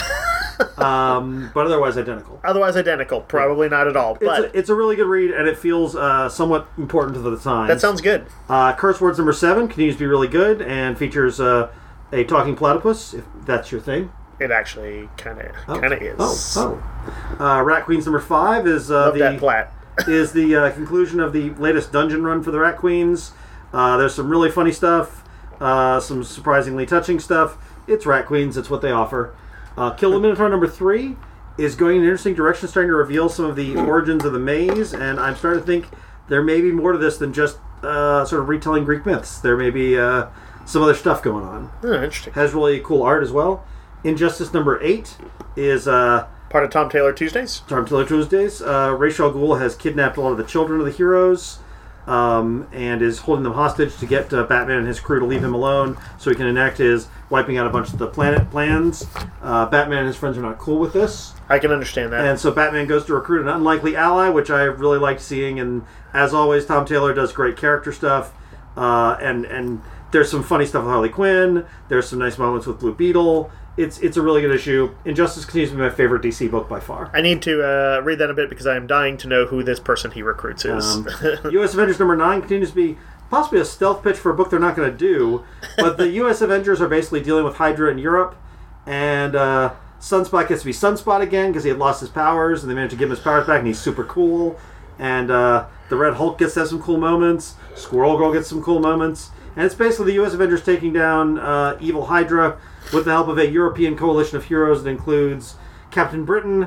But otherwise identical. Probably not at all. But it's a really good read, and it feels somewhat important to the times. That sounds good. Curse Words number 7 continues to be really good and features a talking platypus, if that's your thing. It actually kind of is. Rat Queens number 5 is is the conclusion of the latest dungeon run for the Rat Queens. There's some really funny stuff, some surprisingly touching stuff. It's Rat Queens. It's what they offer. Kill the Minotaur number 3 is going in an interesting direction, starting to reveal some of the origins of the maze, and I'm starting to think there may be more to this than just sort of retelling Greek myths. There may be some other stuff going on. Interesting. Has really cool art as well. Injustice number 8 is part of Tom Taylor Tuesdays. Ra's al Ghul has kidnapped a lot of the children of the heroes, and is holding them hostage to get Batman and his crew to leave him alone so he can enact his wiping out a bunch of the planet plans. Batman and his friends are not cool with this. I can understand that. And so Batman goes to recruit an unlikely ally, which I really liked seeing. And as always, Tom Taylor does great character stuff. And there's some funny stuff with Harley Quinn. There's some nice moments with Blue Beetle. It's a really good issue. Injustice continues to be my favorite DC book by far. I need to read that a bit because I am dying to know who this person he recruits is. U.S. Avengers number 9 continues to be possibly a stealth pitch for a book they're not going to do, but the U.S. Avengers are basically dealing with Hydra in Europe, and Sunspot gets to be Sunspot again because he had lost his powers, and they managed to give him his powers back, and he's super cool. And the Red Hulk gets to have some cool moments. Squirrel Girl gets some cool moments. And it's basically the U.S. Avengers taking down evil Hydra with the help of a European coalition of heroes that includes Captain Britain,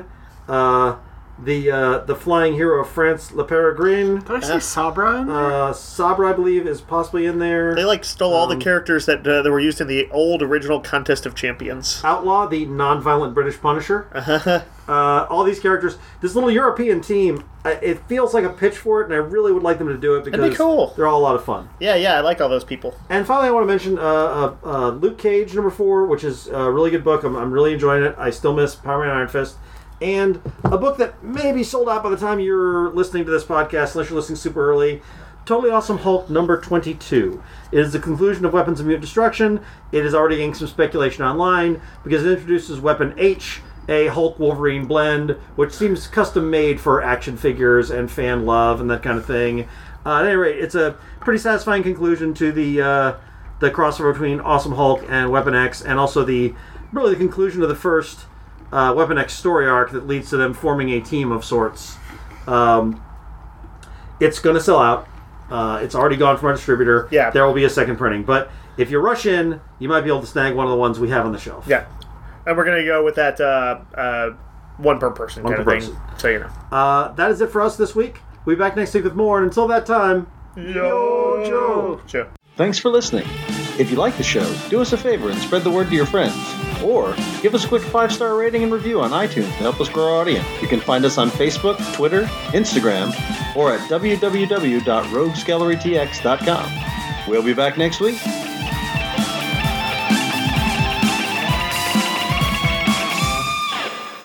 the flying hero of France, Le Peregrine. Did I say Sabra in there? Sabra, I believe, is possibly in there. They stole all the characters that were used in the old original Contest of Champions. Outlaw, the non-violent British Punisher. All these characters. This little European team, it feels like a pitch for it, and I really would like them to do it because cool. They're all a lot of fun. Yeah, I like all those people. And finally, I want to mention Luke Cage number 4, which is a really good book. I'm really enjoying it. I still miss Power Man Iron Fist. And a book that may be sold out by the time you're listening to this podcast, unless you're listening super early. Totally Awesome Hulk number 22. It is the conclusion of Weapons of Mutant Destruction. It is already getting some speculation online because it introduces Weapon H, a Hulk-Wolverine blend, which seems custom-made for action figures and fan love and that kind of thing. At any rate, it's a pretty satisfying conclusion to the crossover between Awesome Hulk and Weapon X, and also the conclusion of the first Weapon X story arc that leads to them forming a team of sorts. It's going to sell out. It's already gone from our distributor. Yeah. There will be a second printing. But if you rush in, you might be able to snag one of the ones we have on the shelf. Yeah. And we're going to go with that one per person kind of thing. So you know. That is it for us this week. We'll be back next week with more. And until that time, Yo, Joe. Thanks for listening. If you like the show, do us a favor and spread the word to your friends. Or give us a quick 5-star rating and review on iTunes to help us grow our audience. You can find us on Facebook, Twitter, Instagram, or at www.roguesgallerytx.com. We'll be back next week.